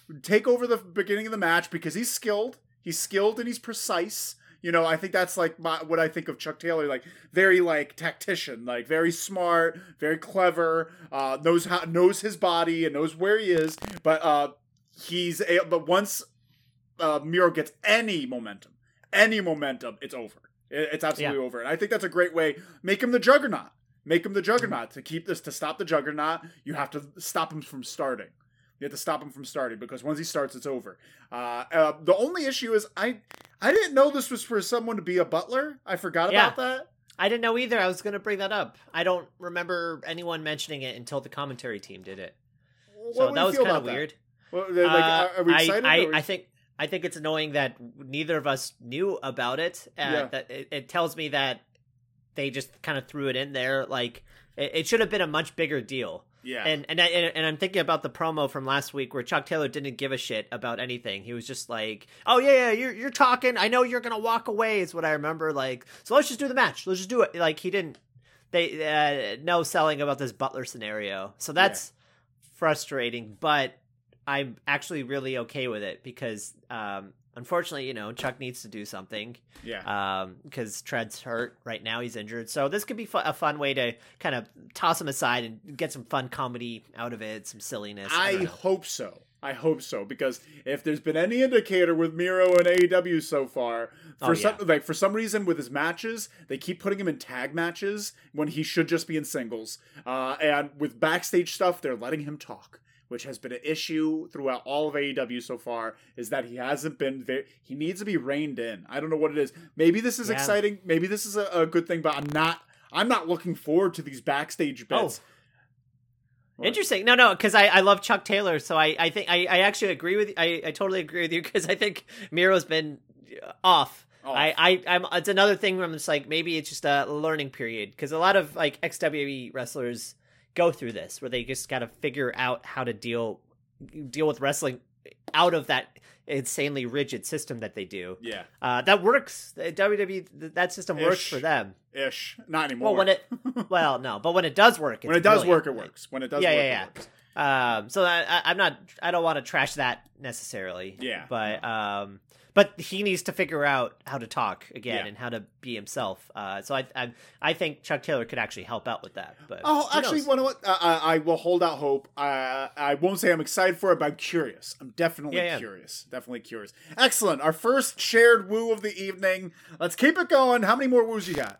Speaker 2: take over the beginning of the match because he's skilled. He's skilled and he's precise. You know, I think that's like my, what I think of Chuck Taylor, like very like tactician, like very smart, very clever, uh, knows how knows his body and knows where he is. But uh, he's a, but once uh, Miro gets any momentum, any momentum, it's over. It, it's absolutely yeah. over. And I think that's a great way. Make him the Juggernaut. Make him the Juggernaut. To keep this, to stop the Juggernaut, you have to stop him from starting. You have to stop him from starting because once he starts, it's over. Uh, uh, the only issue is I I didn't know this was for someone to be a butler. I forgot yeah. about that.
Speaker 1: I didn't know either. I was going to bring that up. I don't remember anyone mentioning it until the commentary team did it.
Speaker 2: What
Speaker 1: so that was kind of weird.
Speaker 2: Well, like, uh, are we excited?
Speaker 1: I, I,
Speaker 2: we...
Speaker 1: I think I think it's annoying that neither of us knew about it. Uh, yeah. That it, it tells me that they just kind of threw it in there. Like it, it should have been a much bigger deal.
Speaker 2: Yeah,
Speaker 1: and and I, and I'm thinking about the promo from last week where Chuck Taylor didn't give a shit about anything. He was just like, "Oh yeah, yeah, you're you're talking. I know you're gonna walk away." Is what I remember. Like, so let's just do the match. Let's just do it. Like he didn't. They uh, no selling about this Butler scenario. So that's yeah. frustrating. But I'm actually really okay with it because, um, unfortunately, you know, Chuck needs to do something.
Speaker 2: Yeah.
Speaker 1: Um, because Tread's hurt right now; he's injured. So this could be fu- a fun way to kind of toss him aside and get some fun comedy out of it, some silliness.
Speaker 2: I, I hope so. I hope so because if there's been any indicator with Miro and A E W so far, for
Speaker 1: oh,
Speaker 2: some
Speaker 1: yeah.
Speaker 2: like for some reason with his matches, they keep putting him in tag matches when he should just be in singles. Uh, and with backstage stuff, they're letting him talk, which has been an issue throughout all of A E W so far, is that he hasn't been very, he needs to be reined in. I don't know what it is. Maybe this is yeah. exciting. Maybe this is a, a good thing, but I'm not, I'm not looking forward to these backstage bits.
Speaker 1: Oh. Interesting. No, no, because I, I love Chuck Taylor, so I, I think I, I actually agree with you. I, I totally agree with you because I think Miro's been off. off. I, I, I'm. It's another thing where I'm just like maybe it's just a learning period because a lot of like X W E wrestlers go through this where they just got to figure out how to deal deal with wrestling out of that insanely rigid system that they do.
Speaker 2: Yeah,
Speaker 1: uh, that works. W W E that system
Speaker 2: Ish.
Speaker 1: works for them.
Speaker 2: Ish, not anymore.
Speaker 1: Well, when it, well, no, but when it does work, it's
Speaker 2: when it does
Speaker 1: brilliant.
Speaker 2: work, it works. When it does,
Speaker 1: yeah,
Speaker 2: work,
Speaker 1: yeah,
Speaker 2: it
Speaker 1: yeah.
Speaker 2: works.
Speaker 1: Um, so I, I, I'm not, I don't want to trash that necessarily.
Speaker 2: Yeah,
Speaker 1: but um, but he needs to figure out how to talk again
Speaker 2: yeah.
Speaker 1: and how to be himself. Uh, so I, I, I think Chuck Taylor could actually help out with that. But
Speaker 2: oh, actually, you know what? Uh, I, I will hold out hope. Uh, I won't say I'm excited for it, but I'm curious. I'm definitely yeah, yeah. curious. Definitely curious. Excellent. Our first shared woo of the evening. Let's keep it going. How many more woos you got?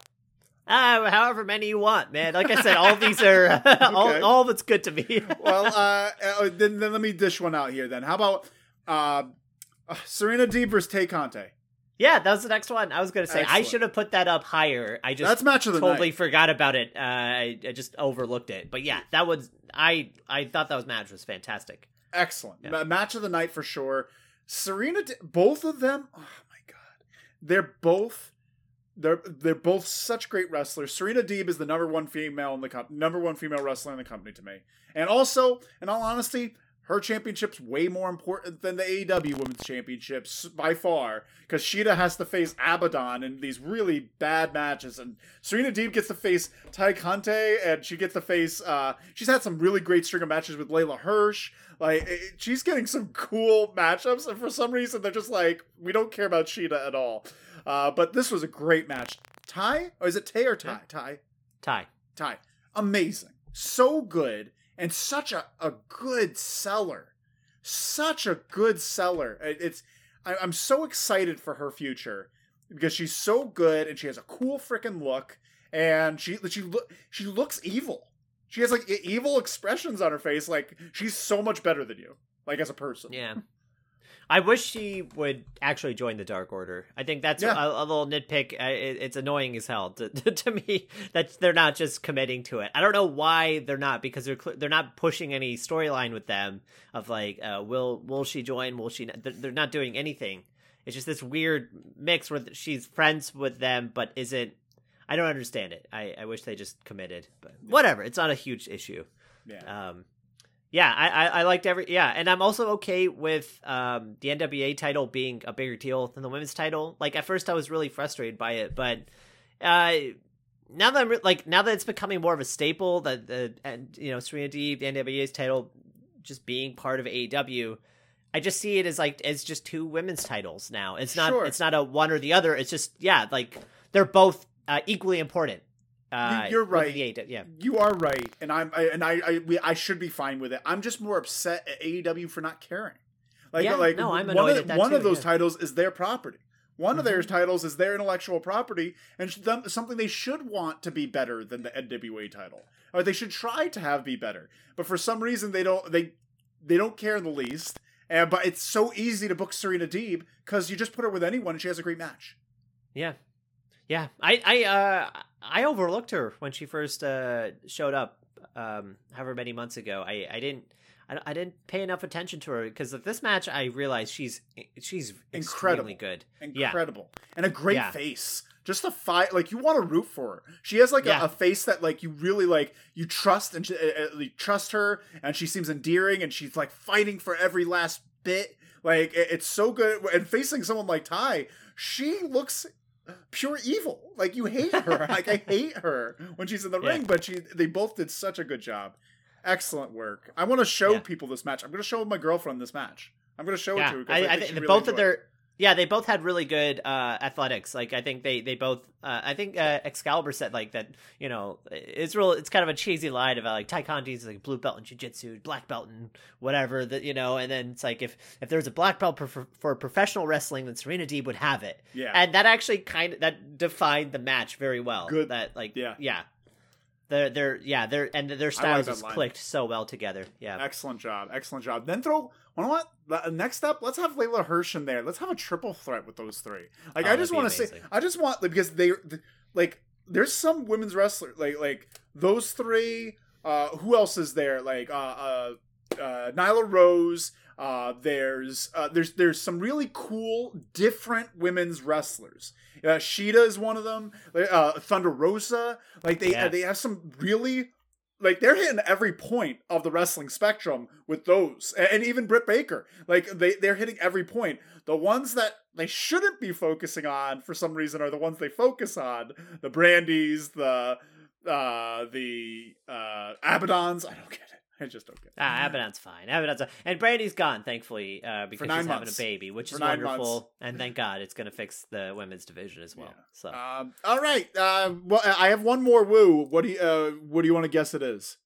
Speaker 1: Uh, however many you want, man. Like I said, all of these are all,
Speaker 2: okay.
Speaker 1: all of it's good to me.
Speaker 2: well, uh, then, then let me dish one out here. Then how about uh, uh Serena Deeb versus Tay Conte?
Speaker 1: Yeah, that was the next one. I was gonna say Excellent. I should have put that up higher. I just
Speaker 2: that's match of the
Speaker 1: totally
Speaker 2: night.
Speaker 1: forgot about it. Uh, I, I just overlooked it. But yeah, that was I. I thought that was match was fantastic.
Speaker 2: Excellent
Speaker 1: yeah.
Speaker 2: M- match of the night for sure. Serena, De- both of them. Oh my god, they're both. They're they're both such great wrestlers. Serena Deeb is the number one female in the com- number one female wrestler in the company to me. And also, in all honesty, her championship's way more important than the A E W Women's Championships by far, because Shida has to face Abaddon in these really bad matches, and Serena Deeb gets to face Tay Conte, and she gets to face. Uh, she's had some really great string of matches with Layla Hirsch. Like it, she's getting some cool matchups, and for some reason they're just like, we don't care about Shida at all. Uh, but this was a great match. Ty? Or is it Tay or Ty? Ty.
Speaker 1: Ty.
Speaker 2: Ty. Amazing. So good. And such a, a good seller. Such a good seller. It's I, I'm so excited for her future because she's so good and she has a cool freaking look. And she she look she looks evil. She has like evil expressions on her face. Like she's so much better than you. Like as a person.
Speaker 1: Yeah. I wish she would actually join the Dark Order. I think that's
Speaker 2: yeah.
Speaker 1: a, a little nitpick. It, it's annoying as hell to, to, to me that they're not just committing to it. I don't know why they're not, because they're they're not pushing any storyline with them of like, uh, will will she join? Will she? Not? They're, they're not doing anything. It's just this weird mix where she's friends with them, but isn't. I don't understand it. I, I wish they just committed, but whatever. It's not a huge issue.
Speaker 2: Yeah.
Speaker 1: Um, Yeah, I, I, I liked every yeah, and I'm also okay with um, the N W A title being a bigger deal than the women's title. Like at first, I was really frustrated by it, but uh, now that I'm re- like now that it's becoming more of a staple, that the and you know Serena Deeb, the N W A's title, just being part of A E W, I just see it as like as just two women's titles now. It's not
Speaker 2: Sure.
Speaker 1: it's not a one or the other. It's just yeah, like they're both uh, equally important. Uh,
Speaker 2: You're right.
Speaker 1: The A E W, yeah,
Speaker 2: You are right, and I'm I, and I I, we, I should be fine with it. I'm just more upset at A E W for not caring. Like
Speaker 1: Yeah,
Speaker 2: like
Speaker 1: no, I'm
Speaker 2: one
Speaker 1: annoyed
Speaker 2: of
Speaker 1: at that
Speaker 2: one
Speaker 1: too,
Speaker 2: of those
Speaker 1: yeah.
Speaker 2: titles is their property. One of their
Speaker 1: Mhm.
Speaker 2: titles is their intellectual property, and sh- them, something they should want to be better than the N W A title, or they should try to have be better. But for some reason, they don't they they don't care in the least. And but it's so easy to book Serena Deeb because you just put her with anyone and she has a great match.
Speaker 1: yeah, yeah. I I uh I overlooked her when she first uh showed up, um, however many months ago. I I didn't. I, I didn't pay enough attention to her because of this match. I realized she's she's
Speaker 2: Incredible.
Speaker 1: extremely good.
Speaker 2: Incredible. And a great
Speaker 1: Yeah.
Speaker 2: face. Just a fight, like you want to root for her. She has like
Speaker 1: Yeah.
Speaker 2: a, a face that like you really like, you trust and she, uh, uh, you trust her, and she seems endearing, and she's like fighting for every last bit. Like it, it's so good. And facing someone like Ty, she looks pure evil. Like you hate her. Like I hate her when she's in the
Speaker 1: Yeah.
Speaker 2: ring, but she they both did such a good job. Excellent work. I want to show
Speaker 1: Yeah.
Speaker 2: people this match. I'm going to show my girlfriend this match. I'm going to show it
Speaker 1: Yeah,
Speaker 2: to her. 'cause
Speaker 1: I, I,
Speaker 2: think
Speaker 1: think
Speaker 2: she'd
Speaker 1: the-
Speaker 2: really
Speaker 1: both of
Speaker 2: enjoy it.
Speaker 1: their yeah they both had really good uh athletics. Like I think they they both uh, I think uh, Excalibur said like that, you know, it's real it's kind of a cheesy line about like Ty Conti's like blue belt in jiu-jitsu, black belt and whatever, that, you know, and then it's like if if there was a black belt for, for professional wrestling, then Serena Deeb would have it.
Speaker 2: Yeah.
Speaker 1: And that actually kind of that defined the match very well.
Speaker 2: Good.
Speaker 1: That like
Speaker 2: Yeah.
Speaker 1: yeah. They're, they're, yeah, they're, and their
Speaker 2: like
Speaker 1: styles
Speaker 2: that
Speaker 1: just
Speaker 2: line.
Speaker 1: clicked so well together. Yeah.
Speaker 2: Excellent job. Excellent job. Then throw, you know what? The- Next up, let's have Layla Hirsch in there. Let's have a triple threat with those three. Like,
Speaker 1: Oh,
Speaker 2: I just
Speaker 1: that'd be
Speaker 2: want to say,
Speaker 1: amazing.
Speaker 2: I just want, because they, like, there's some women's wrestlers, like, like those three, uh, who else is there? Like, uh, uh, uh, Nyla Rose, uh, there's, uh, there's, there's some really cool, different women's wrestlers. Uh, Sheeta is one of them. Uh, Thunder Rosa. Like, they,
Speaker 1: Yeah.
Speaker 2: they have some really, like, they're hitting every point of the wrestling spectrum with those. And, and even Britt Baker. Like, they, they're hitting every point. The ones that they shouldn't be focusing on, for some reason, are the ones they focus on. The Brandys, the, uh, the, uh, Abaddons. I don't get it. I just don't get it.
Speaker 1: Ah, Abaddon's fine. Abaddon's and Brandy's gone, thankfully, uh, because
Speaker 2: nine
Speaker 1: she's having a
Speaker 2: months.
Speaker 1: baby, which
Speaker 2: For
Speaker 1: is
Speaker 2: nine
Speaker 1: wonderful.
Speaker 2: months.
Speaker 1: And thank God it's going to fix the women's division as well.
Speaker 2: Yeah.
Speaker 1: So,
Speaker 2: Um, all right. Uh, well, I have one more woo. What do you, uh, what do you want to guess it is?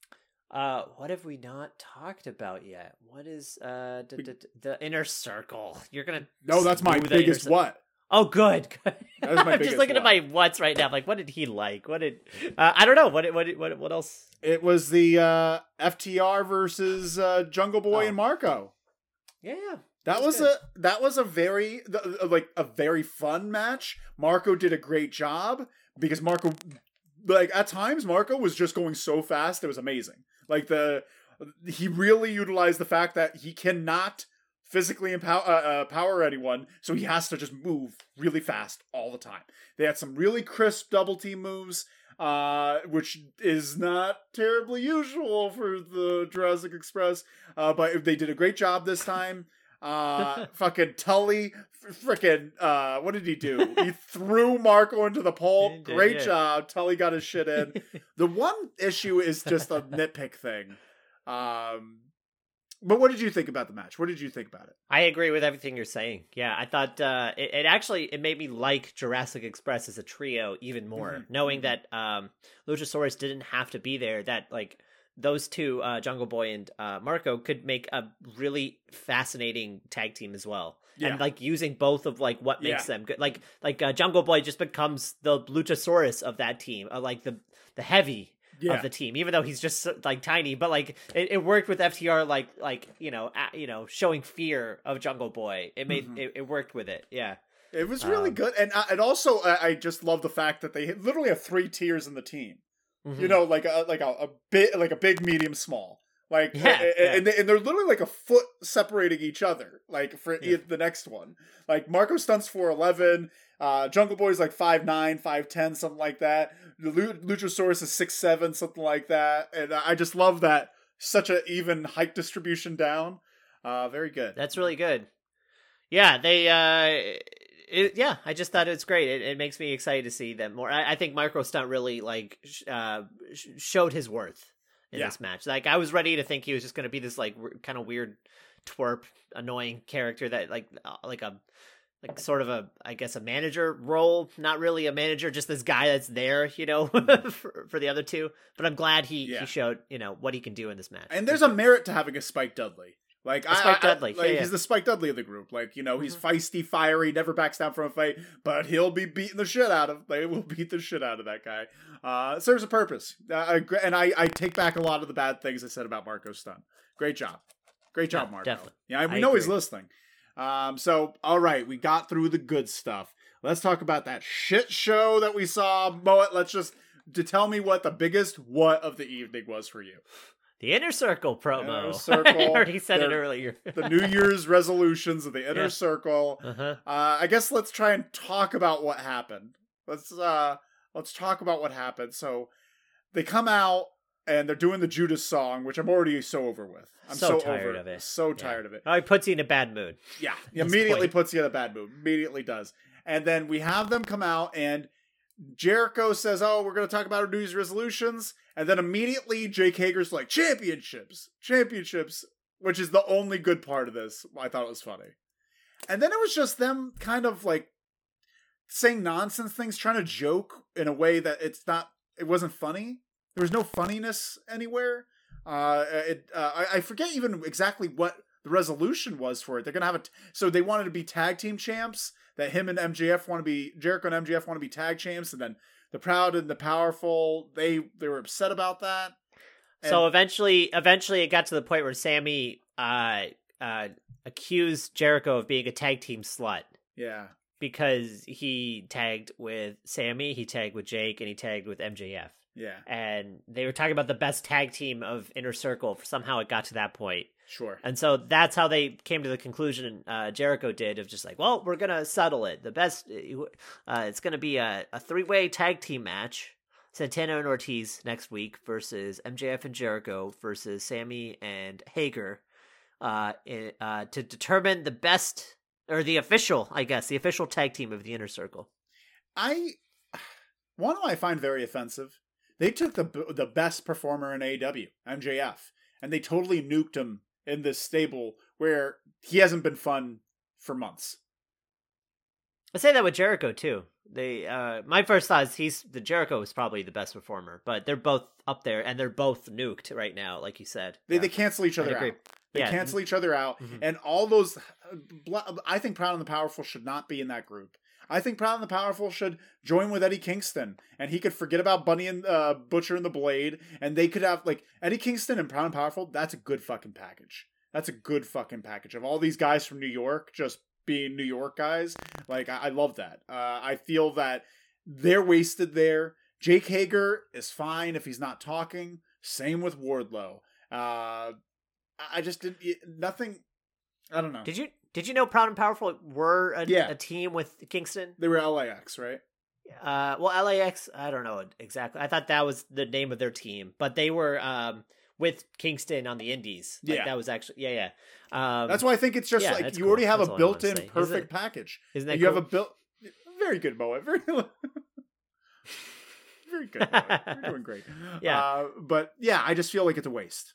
Speaker 1: uh, what have we not talked about yet? What is uh d- d- d- the inner circle? You're gonna
Speaker 2: No, that's my
Speaker 1: smooth the inner
Speaker 2: biggest
Speaker 1: cir-
Speaker 2: what.
Speaker 1: Oh, good. good.
Speaker 2: That is my
Speaker 1: I'm
Speaker 2: biggest
Speaker 1: just looking at
Speaker 2: what.
Speaker 1: my what's right now. I'm like, what did he like? What did uh, I don't know. What what what what else?
Speaker 2: It was the uh, F T R versus uh, Jungle Boy
Speaker 1: Oh.
Speaker 2: and Marco.
Speaker 1: Yeah, yeah.
Speaker 2: That was
Speaker 1: good.
Speaker 2: a that was a very the- like a very fun match. Marco did a great job because Marco, like at times, Marco was just going so fast. It was amazing. Like the he really utilized the fact that he cannot physically empower uh, uh, power anyone, so he has to just move really fast all the time. They had some really crisp double team moves, uh, which is not terribly usual for the Jurassic Express, uh, but they did a great job this time. Uh, fucking Tully, freaking, uh, what did he do? He threw Marco into the pole.
Speaker 1: He did,
Speaker 2: Great
Speaker 1: yeah.
Speaker 2: job. Tully got his shit in. The one issue is just a nitpick thing. Um, but what did you think about the match? What did you think about it?
Speaker 1: I agree with everything you're saying. Yeah, I thought uh, it, it actually it made me like Jurassic Express as a trio even more,
Speaker 2: Mhm.
Speaker 1: knowing that um, Luchasaurus didn't have to be there. That like those two, uh, Jungle Boy and uh, Marco, could make a really fascinating tag team as well.
Speaker 2: Yeah.
Speaker 1: And like using both of like what makes
Speaker 2: Yeah.
Speaker 1: them good. Like like uh, Jungle Boy just becomes the Luchasaurus of that team, uh, like the the heavy.
Speaker 2: Yeah.
Speaker 1: Of the team, even though he's just so- like tiny, but like it, it worked with F T R, like like you know, a, you know, showing fear of Jungle Boy. It made
Speaker 2: Mhm.
Speaker 1: it, it worked with it. Yeah,
Speaker 2: It was really
Speaker 1: Um,
Speaker 2: good. And, uh, and also, I, I just love the fact that they literally have three tiers in the team.
Speaker 1: Mhm.
Speaker 2: You know, like a like a, a bit like a big, medium, small. Like
Speaker 1: Yeah,
Speaker 2: and,
Speaker 1: yeah.
Speaker 2: and, they, and they're literally like a foot separating each other. Like for
Speaker 1: Yeah.
Speaker 2: the next one, like Marco Stunt's four eleven, uh, Jungle Boy's like five nine, five ten, something like that. The Lu- Luchasaurus is six seven, something like that. And I just love that such an even height distribution down. Uh, very good.
Speaker 1: that's really good. Yeah, they. uh it, Yeah, I just thought it was great. It, it makes me excited to see them more. I, I think Marco Stunt really like sh- uh sh- showed his worth in
Speaker 2: Yeah.
Speaker 1: this match. Like I was ready to think he was just going to be this like w- kind of weird twerp, annoying character that like uh, like a like sort of a I guess a manager role, not really a manager, just this guy that's there, you know, for, for the other two. But I'm glad he
Speaker 2: Yeah.
Speaker 1: he showed, you know, what he can do in this match.
Speaker 2: And there's a merit to having a Spike Dudley. Like
Speaker 1: A
Speaker 2: I,
Speaker 1: Spike
Speaker 2: I- I-
Speaker 1: Dudley,
Speaker 2: like
Speaker 1: yeah, yeah.
Speaker 2: he's the Spike Dudley of the group. Like you know, he's
Speaker 1: Mhm.
Speaker 2: feisty, fiery, never backs down from a fight, but he'll be beating the shit out of. They will beat the shit out of that guy. Uh, serves a purpose, uh, I agree- and I, I take back a lot of the bad things I said about Marco Stunt. Great job, great job,
Speaker 1: Yeah,
Speaker 2: Marco.
Speaker 1: definitely.
Speaker 2: Yeah, we
Speaker 1: I
Speaker 2: know he's
Speaker 1: agree.
Speaker 2: listening. Um, so all right, we got through the good stuff. Let's talk about that shit show that we saw. Moet, let's just to tell me what the biggest what of the evening was for you.
Speaker 1: The Inner Circle promo.
Speaker 2: Inner Circle,
Speaker 1: I already said it
Speaker 2: they're-
Speaker 1: earlier.
Speaker 2: The New Year's resolutions of the Inner
Speaker 1: Yeah.
Speaker 2: Circle.
Speaker 1: Uh-huh.
Speaker 2: Uh, I guess let's try and talk about what happened. Let's uh, let's talk about what happened. So they come out and they're doing the Judas song, which I'm already so over with. I'm
Speaker 1: So
Speaker 2: so,
Speaker 1: tired
Speaker 2: over
Speaker 1: of it.
Speaker 2: So
Speaker 1: Yeah.
Speaker 2: tired of it.
Speaker 1: Oh, it puts you in a bad mood.
Speaker 2: Yeah,
Speaker 1: This
Speaker 2: immediately
Speaker 1: point.
Speaker 2: puts you in a bad mood. Immediately does. And then we have them come out and Jericho says, "Oh, we're going to talk about our New Year's resolutions," and then immediately Jake Hager's like, "Championships, championships," which is the only good part of this. I thought it was funny. And then it was just them kind of like saying nonsense things, trying to joke in a way that it's not. It wasn't funny. There was no funniness anywhere. Uh, it. Uh, I, I forget even exactly what the resolution was for it. They're gonna have a. T- so they wanted to be tag team champs. That him and M J F want to be Jericho and M J F want to be tag champs, and then the Proud and the Powerful they they were upset about that. And
Speaker 1: So eventually, eventually, it got to the point where Sammy uh, uh, accused Jericho of being a tag team slut
Speaker 2: yeah,
Speaker 1: because he tagged with Sammy, he tagged with Jake, and he tagged with M J F.
Speaker 2: yeah,
Speaker 1: And they were talking about the best tag team of Inner Circle. Somehow it got to that point.
Speaker 2: sure.
Speaker 1: And so that's how they came to the conclusion uh, Jericho did of just like, well, we're going to settle it. The best, uh, it's going to be a, a three-way tag team match. Santana and Ortiz next week versus M J F and Jericho versus Sammy and Hager uh, in, uh, to determine the best, or the official, I guess, the official tag team of the Inner Circle.
Speaker 2: I one I find very offensive. They took the the best performer in A E W, M J F, and they totally nuked him in this stable where he hasn't been fun for months.
Speaker 1: I say that with Jericho too. They, uh, my first thought is he's the Jericho is probably the best performer, but they're both up there and they're both nuked right now, like you said.
Speaker 2: They
Speaker 1: Yeah.
Speaker 2: they cancel each
Speaker 1: I'd
Speaker 2: other
Speaker 1: agree.
Speaker 2: out. They
Speaker 1: Yeah.
Speaker 2: cancel each other out,
Speaker 1: Mhm.
Speaker 2: and all those. I think Proud and the Powerful should not be in that group. I think Proud and the Powerful should join with Eddie Kingston, and he could forget about Bunny and uh, Butcher and the Blade, and they could have like Eddie Kingston and Proud and Powerful. That's a good fucking package. That's a good fucking package of all these guys from New York just being New York guys. Like I, I love that. Uh, I feel that they're wasted there. Jake Hager is fine if he's not talking. Same with Wardlow. Uh, I just didn't nothing. I don't know.
Speaker 1: Did you did you know Proud and Powerful were a,
Speaker 2: Yeah.
Speaker 1: a team with Kingston?
Speaker 2: They were L A X, right?
Speaker 1: Uh, well, L A X, I don't know exactly. I thought that was the name of their team, but they were um with Kingston on the Indies. Like,
Speaker 2: Yeah.
Speaker 1: that was actually yeah, yeah. Um,
Speaker 2: That's why I think it's just
Speaker 1: yeah,
Speaker 2: like
Speaker 1: that's
Speaker 2: you
Speaker 1: cool.
Speaker 2: already have
Speaker 1: That's
Speaker 2: a
Speaker 1: all I wanted to
Speaker 2: built-in
Speaker 1: say. Isn't
Speaker 2: perfect
Speaker 1: it-
Speaker 2: package.
Speaker 1: Isn't that
Speaker 2: you
Speaker 1: cool?
Speaker 2: have a built, very good, Moa. Very, very good. Moa. You're doing great.
Speaker 1: Yeah.
Speaker 2: uh, but yeah, I just feel like it's a waste.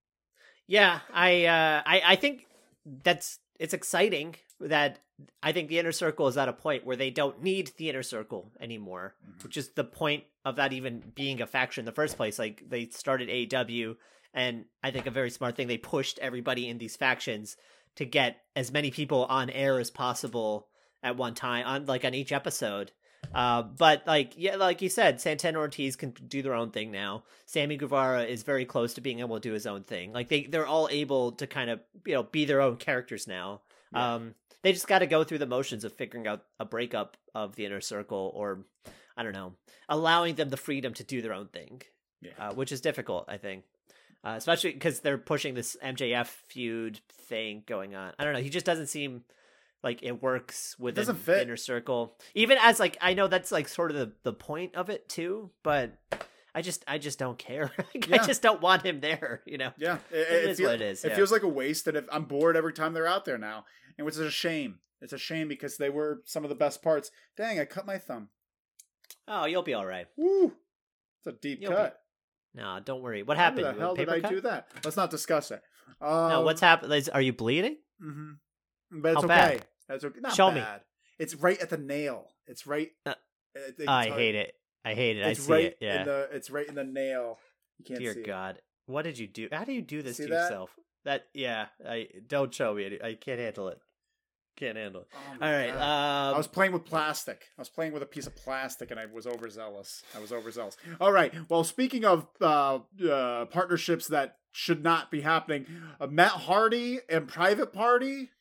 Speaker 1: Yeah, I uh I, I think that's it's exciting that I think the Inner Circle is at a point where they don't need the Inner Circle anymore,
Speaker 2: Mhm.
Speaker 1: which is the point of that even being a faction in the first place. Like they started A E W, and I think a very smart thing, they pushed everybody in these factions to get as many people on air as possible at one time on like on each episode. Uh, but like yeah, like you said, Santana Ortiz can do their own thing now. Sammy Guevara is very close to being able to do his own thing. Like they they're all able to kind of you know be their own characters now.
Speaker 2: Yeah.
Speaker 1: Um, they just got to go through the motions of figuring out a breakup of the Inner Circle, or I don't know, allowing them the freedom to do their own thing,
Speaker 2: Yeah.
Speaker 1: uh, which is difficult, I think. Uh, especially because they're pushing this M J F feud thing going on. I don't know. He just doesn't seem like it works within
Speaker 2: doesn't
Speaker 1: the
Speaker 2: fit.
Speaker 1: Inner Circle. Even as like I know that's like sort of the, the point of it too, but I just I just don't care. Like,
Speaker 2: Yeah.
Speaker 1: I just don't want him there. You know.
Speaker 2: Yeah, it,
Speaker 1: It is
Speaker 2: feel-
Speaker 1: what it is,
Speaker 2: It
Speaker 1: yeah.
Speaker 2: feels like a waste, and if I'm bored every time they're out there now, and which is a shame. It's a shame because they were some of the best parts. Dang, I cut my thumb.
Speaker 1: Oh, you'll be all right.
Speaker 2: Woo! It's a deep
Speaker 1: You'll
Speaker 2: cut.
Speaker 1: No, don't worry. What
Speaker 2: How
Speaker 1: happened?
Speaker 2: the hell did
Speaker 1: Paper
Speaker 2: I
Speaker 1: cut?
Speaker 2: do that? Let's not discuss it. Um,
Speaker 1: no, what's happening? Are you bleeding?
Speaker 2: Mm-hmm. But it's
Speaker 1: How
Speaker 2: okay.
Speaker 1: bad?
Speaker 2: That's okay. Not
Speaker 1: Show me.
Speaker 2: bad. It's right at the nail. It's right.
Speaker 1: Uh,
Speaker 2: I, think
Speaker 1: I
Speaker 2: it's
Speaker 1: hate it. I hate it.
Speaker 2: It's
Speaker 1: I see
Speaker 2: right
Speaker 1: it. Yeah.
Speaker 2: in the. It's right in the nail. You can't
Speaker 1: Dear
Speaker 2: see
Speaker 1: God, what did you do? How do you do this
Speaker 2: See
Speaker 1: to
Speaker 2: that?
Speaker 1: yourself? That yeah. I don't show me. I can't handle it. Can't handle it.
Speaker 2: it. Oh my
Speaker 1: All right.
Speaker 2: God.
Speaker 1: Um,
Speaker 2: I was playing with plastic. I was playing with a piece of plastic, and I was overzealous. I was overzealous. All right. Well, speaking of uh, uh, partnerships that should not be happening, uh, Matt Hardy and Private Party.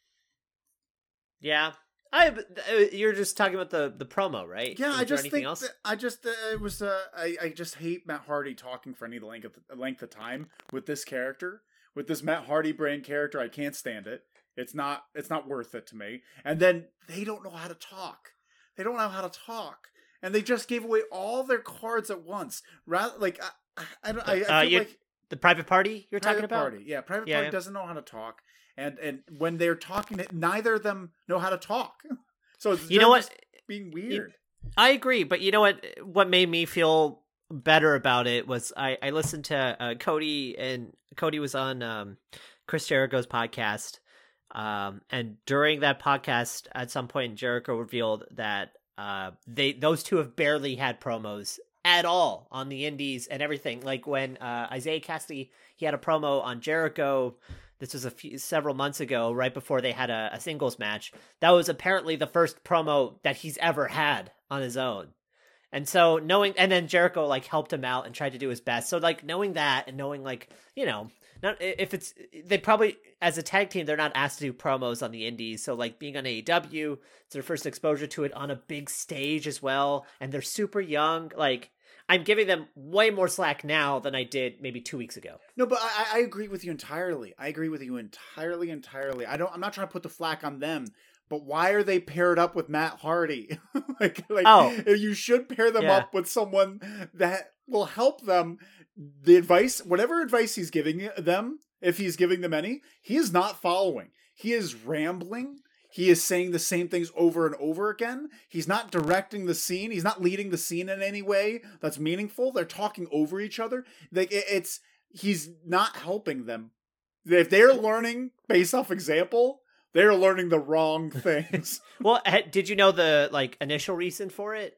Speaker 1: yeah. I. uh, You're just talking about the the promo, right?
Speaker 2: Yeah,
Speaker 1: Was
Speaker 2: I
Speaker 1: there
Speaker 2: just
Speaker 1: anything
Speaker 2: think
Speaker 1: else?
Speaker 2: that I just uh, it was uh, I I just hate Matt Hardy talking for any length of length of time with this character, with this Matt Hardy brand character. I can't stand it. It's not it's not worth it to me. And then they don't know how to talk. They don't know how to talk, and they just gave away all their cards at once. Rather, like I I don't I, I feel
Speaker 1: Uh, you-
Speaker 2: like
Speaker 1: The private party you're
Speaker 2: Private
Speaker 1: talking about?
Speaker 2: Party, yeah, Private
Speaker 1: Yeah,
Speaker 2: Party
Speaker 1: yeah.
Speaker 2: doesn't know how to talk, and and when they're talking, neither of them know how to talk. So it's
Speaker 1: You know what?
Speaker 2: just being weird.
Speaker 1: I agree, but you know what? What made me feel better about it was I, I listened to uh, Cody, and Cody was on um, Chris Jericho's podcast. Um, and during that podcast, at some point, Jericho revealed that uh, they those two have barely had promos at all on the indies and everything. Like when uh, Isaiah Cassidy, he had a promo on Jericho. This was a few several months ago, right before they had a, a singles match. That was apparently the first promo that he's ever had on his own. And so knowing, and then Jericho like helped him out and tried to do his best. So like knowing that and knowing like, you know, not if it's, they probably, as a tag team, they're not asked to do promos on the indies. So like being on A E W, it's their first exposure to it on a big stage as well. And they're super young. Like, I'm giving them way more slack now than I did maybe two weeks ago.
Speaker 2: No, but I, I agree with you entirely. I agree with you entirely, entirely. I don't. I'm not trying to put the flack on them, but why are they paired up with Matt Hardy? like, like,
Speaker 1: Oh.
Speaker 2: you should pair them
Speaker 1: Yeah.
Speaker 2: up with someone that will help them. The advice, whatever advice he's giving them, if he's giving them any, he is not following. He is rambling. He is saying the same things over and over again. He's not directing the scene. He's not leading the scene in any way that's meaningful. They're talking over each other. Like it, it's he's not helping them. If they're learning based off example, they're learning the wrong things.
Speaker 1: Well, ha- did you know the like initial reason for it?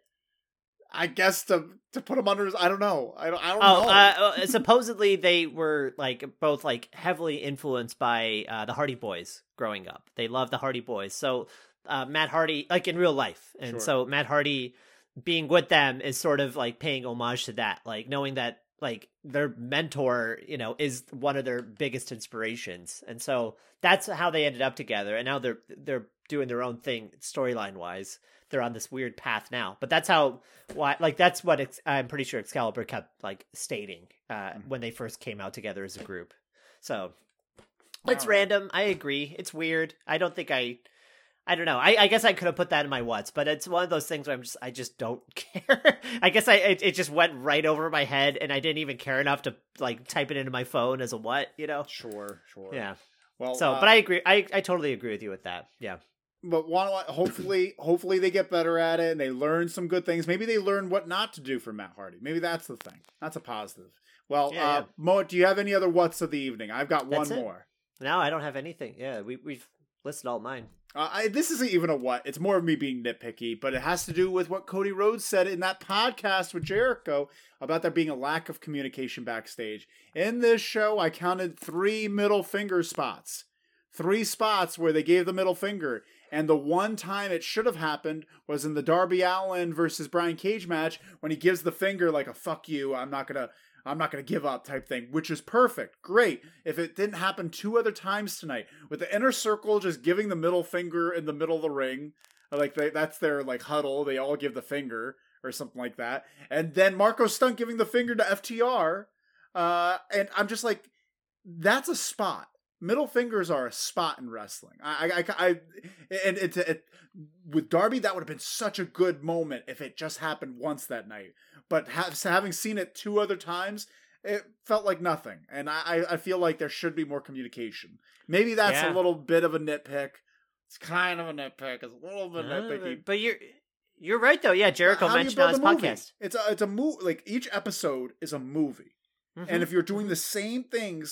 Speaker 2: I guess to to put him under his, I don't know. I don't. I don't
Speaker 1: Oh,
Speaker 2: know.
Speaker 1: uh, uh, supposedly they were like both like heavily influenced by uh, the Hardy Boys growing up. They loved the Hardy Boys. So uh, Matt Hardy, like in real life, and
Speaker 2: Sure.
Speaker 1: so Matt Hardy being with them is sort of like paying homage to that, like knowing that like their mentor, you know, is one of their biggest inspirations, and so that's how they ended up together. And now they're they're doing their own thing storyline wise. They're on this weird path now, but that's how why like that's what Ex- I'm pretty sure Excalibur kept like stating uh, when they first came out together as a group. So it's
Speaker 2: Alright.
Speaker 1: random. I agree. It's weird. I don't think I. I don't know. I, I guess I could have put that in my what's, but it's one of those things where I'm just I just don't care. I guess I it, it just went right over my head, and I didn't even care enough to like type it into my phone as a what, you know?
Speaker 2: Sure, sure.
Speaker 1: Yeah.
Speaker 2: Well,
Speaker 1: So,
Speaker 2: uh,
Speaker 1: but I agree. I I totally agree with you with that. Yeah.
Speaker 2: but want to hopefully hopefully they get better at it and they learn some good things. Maybe they learn what not to do for Matt Hardy. Maybe that's the thing. That's a positive. Well,
Speaker 1: Yeah,
Speaker 2: uh,
Speaker 1: yeah.
Speaker 2: Mo, do you have any other what's of the evening? I've got one
Speaker 1: That's it.
Speaker 2: more.
Speaker 1: No, I don't have anything. Yeah, we we've listed all mine.
Speaker 2: Uh, I, this isn't even a what. It's more of me being nitpicky, but it has to do with what Cody Rhodes said in that podcast with Jericho about there being a lack of communication backstage. In this show, I counted three middle finger spots. Three spots where they gave the middle finger. And the one time it should have happened was in the Darby Allin versus Brian Cage match when he gives the finger like a fuck you, I'm not gonna I'm not gonna give up type thing, which is perfect. Great. If it didn't happen two other times tonight, with the Inner Circle just giving the middle finger in the middle of the ring, like they, that's their like huddle, they all give the finger or something like that. And then Marco Stunt giving the finger to F T R. Uh, and I'm just like, that's a spot. Middle fingers are a spot in wrestling. I, I, I, I and it's it, with Darby, that would have been such a good moment if it just happened once that night. But have, having seen it two other times, it felt like nothing. And I, I feel like there should be more communication. Maybe that's
Speaker 1: Yeah.
Speaker 2: a little bit of a nitpick. It's kind of a nitpick. It's a little bit
Speaker 1: No,
Speaker 2: nitpicky.
Speaker 1: but you're you're right though. Yeah, Jericho
Speaker 2: How do you
Speaker 1: mentioned on his
Speaker 2: build a movie?
Speaker 1: podcast.
Speaker 2: It's a it's a movie. Like each episode is a movie.
Speaker 1: Mhm.
Speaker 2: And if you're doing the same things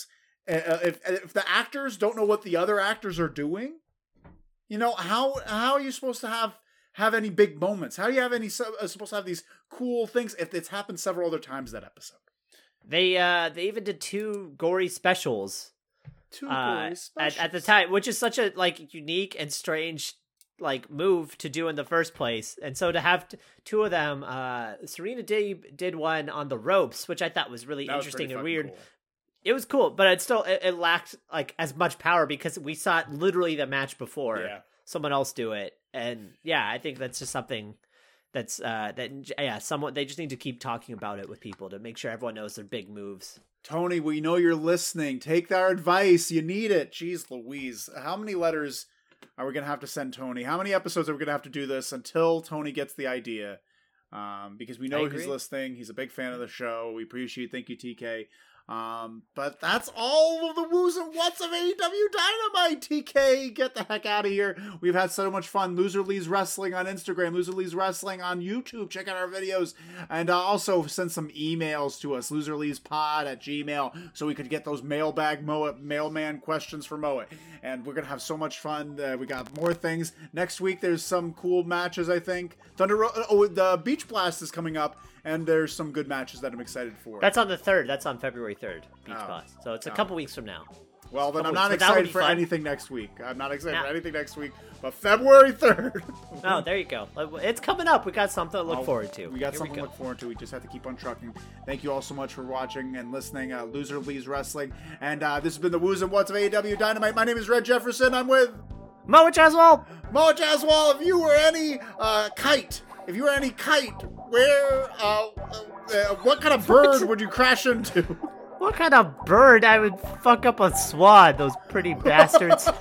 Speaker 2: uh, if if the actors don't know what the other actors are doing, you know, how how are you supposed to have have any big moments? How do you have any uh, supposed to have these cool things if it's happened several other times that episode?
Speaker 1: They uh they even did two gory specials.
Speaker 2: Two
Speaker 1: uh,
Speaker 2: gory specials
Speaker 1: at, at the time, which is such a like unique and strange like move to do in the first place. And so to have t- two of them, uh Serena did did one on the ropes, which I thought was really
Speaker 2: That was
Speaker 1: interesting
Speaker 2: pretty
Speaker 1: and
Speaker 2: fucking
Speaker 1: weird.
Speaker 2: cool.
Speaker 1: It was cool, but it still it, it lacked like as much power because we saw it literally the match before
Speaker 2: Yeah.
Speaker 1: someone else do it. And yeah, I think that's just something that's uh that yeah, someone they just need to keep talking about it with people to make sure everyone knows their big moves.
Speaker 2: Tony, we know you're listening. Take our advice. You need it. Jeez Louise. How many letters are we going to have to send Tony? How many episodes are we going to have to do this until Tony gets the idea? Um, because we know he's listening. He's a big fan of the show. We appreciate. Thank you, T K. Um, but that's all of the woos and whats of A E W Dynamite. T K, get the heck out of here. We've had so much fun. Loser Lee's Wrestling on Instagram, Loser Lee's Wrestling on YouTube. Check out our videos. And uh, also send some emails to us, loserleespod at gmail, so we could get those mailbag Moa, mailman questions for Moa. And we're going to have so much fun. Uh, we got more things. Next week, there's some cool matches, I think. Thunder Ro- Oh, the Beach Blast is coming up. And there's some good matches that I'm excited for.
Speaker 1: That's on the third. That's on February third. Beach
Speaker 2: Oh.
Speaker 1: Blast. So it's a
Speaker 2: Oh.
Speaker 1: couple weeks from now.
Speaker 2: Well, then I'm
Speaker 1: Couple
Speaker 2: not
Speaker 1: weeks. But that would
Speaker 2: excited
Speaker 1: be
Speaker 2: for
Speaker 1: fun.
Speaker 2: anything next week. I'm not excited
Speaker 1: Nah.
Speaker 2: for anything next week. But February third.
Speaker 1: Oh, there you go. It's coming up. We got something to look
Speaker 2: Oh,
Speaker 1: forward to.
Speaker 2: We got
Speaker 1: Here
Speaker 2: something
Speaker 1: we
Speaker 2: to
Speaker 1: go.
Speaker 2: look forward to. We just have to keep on trucking. Thank you all so much for watching and listening. Uh, Loser Lee's Wrestling. And uh, this has been the Woos and Whats of A E W Dynamite. My name is Red Jefferson. I'm with
Speaker 1: Mo Jaswell.
Speaker 2: Mo Jaswal. If you were any uh, kite, if you were any kite, where, uh, uh, what kind of bird would you crash into?
Speaker 1: What kind of bird I would fuck up a swan? Those pretty bastards.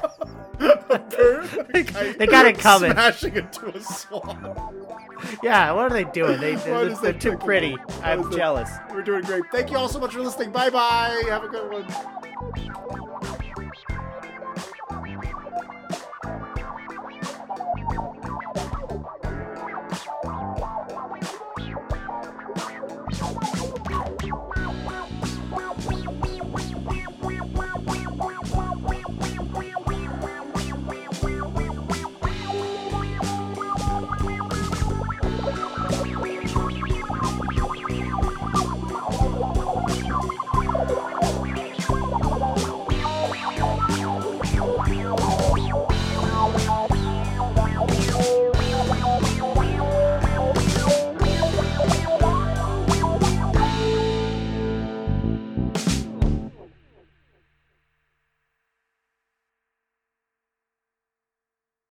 Speaker 1: They got it coming.
Speaker 2: Smashing into a swan.
Speaker 1: Yeah, what are they doing? They,
Speaker 2: What
Speaker 1: they're,
Speaker 2: is
Speaker 1: they're
Speaker 2: that
Speaker 1: too
Speaker 2: thinking?
Speaker 1: pretty.
Speaker 2: What
Speaker 1: I'm
Speaker 2: is that?
Speaker 1: jealous.
Speaker 2: We're doing great. Thank you all so much for listening. Bye bye. Have a good one.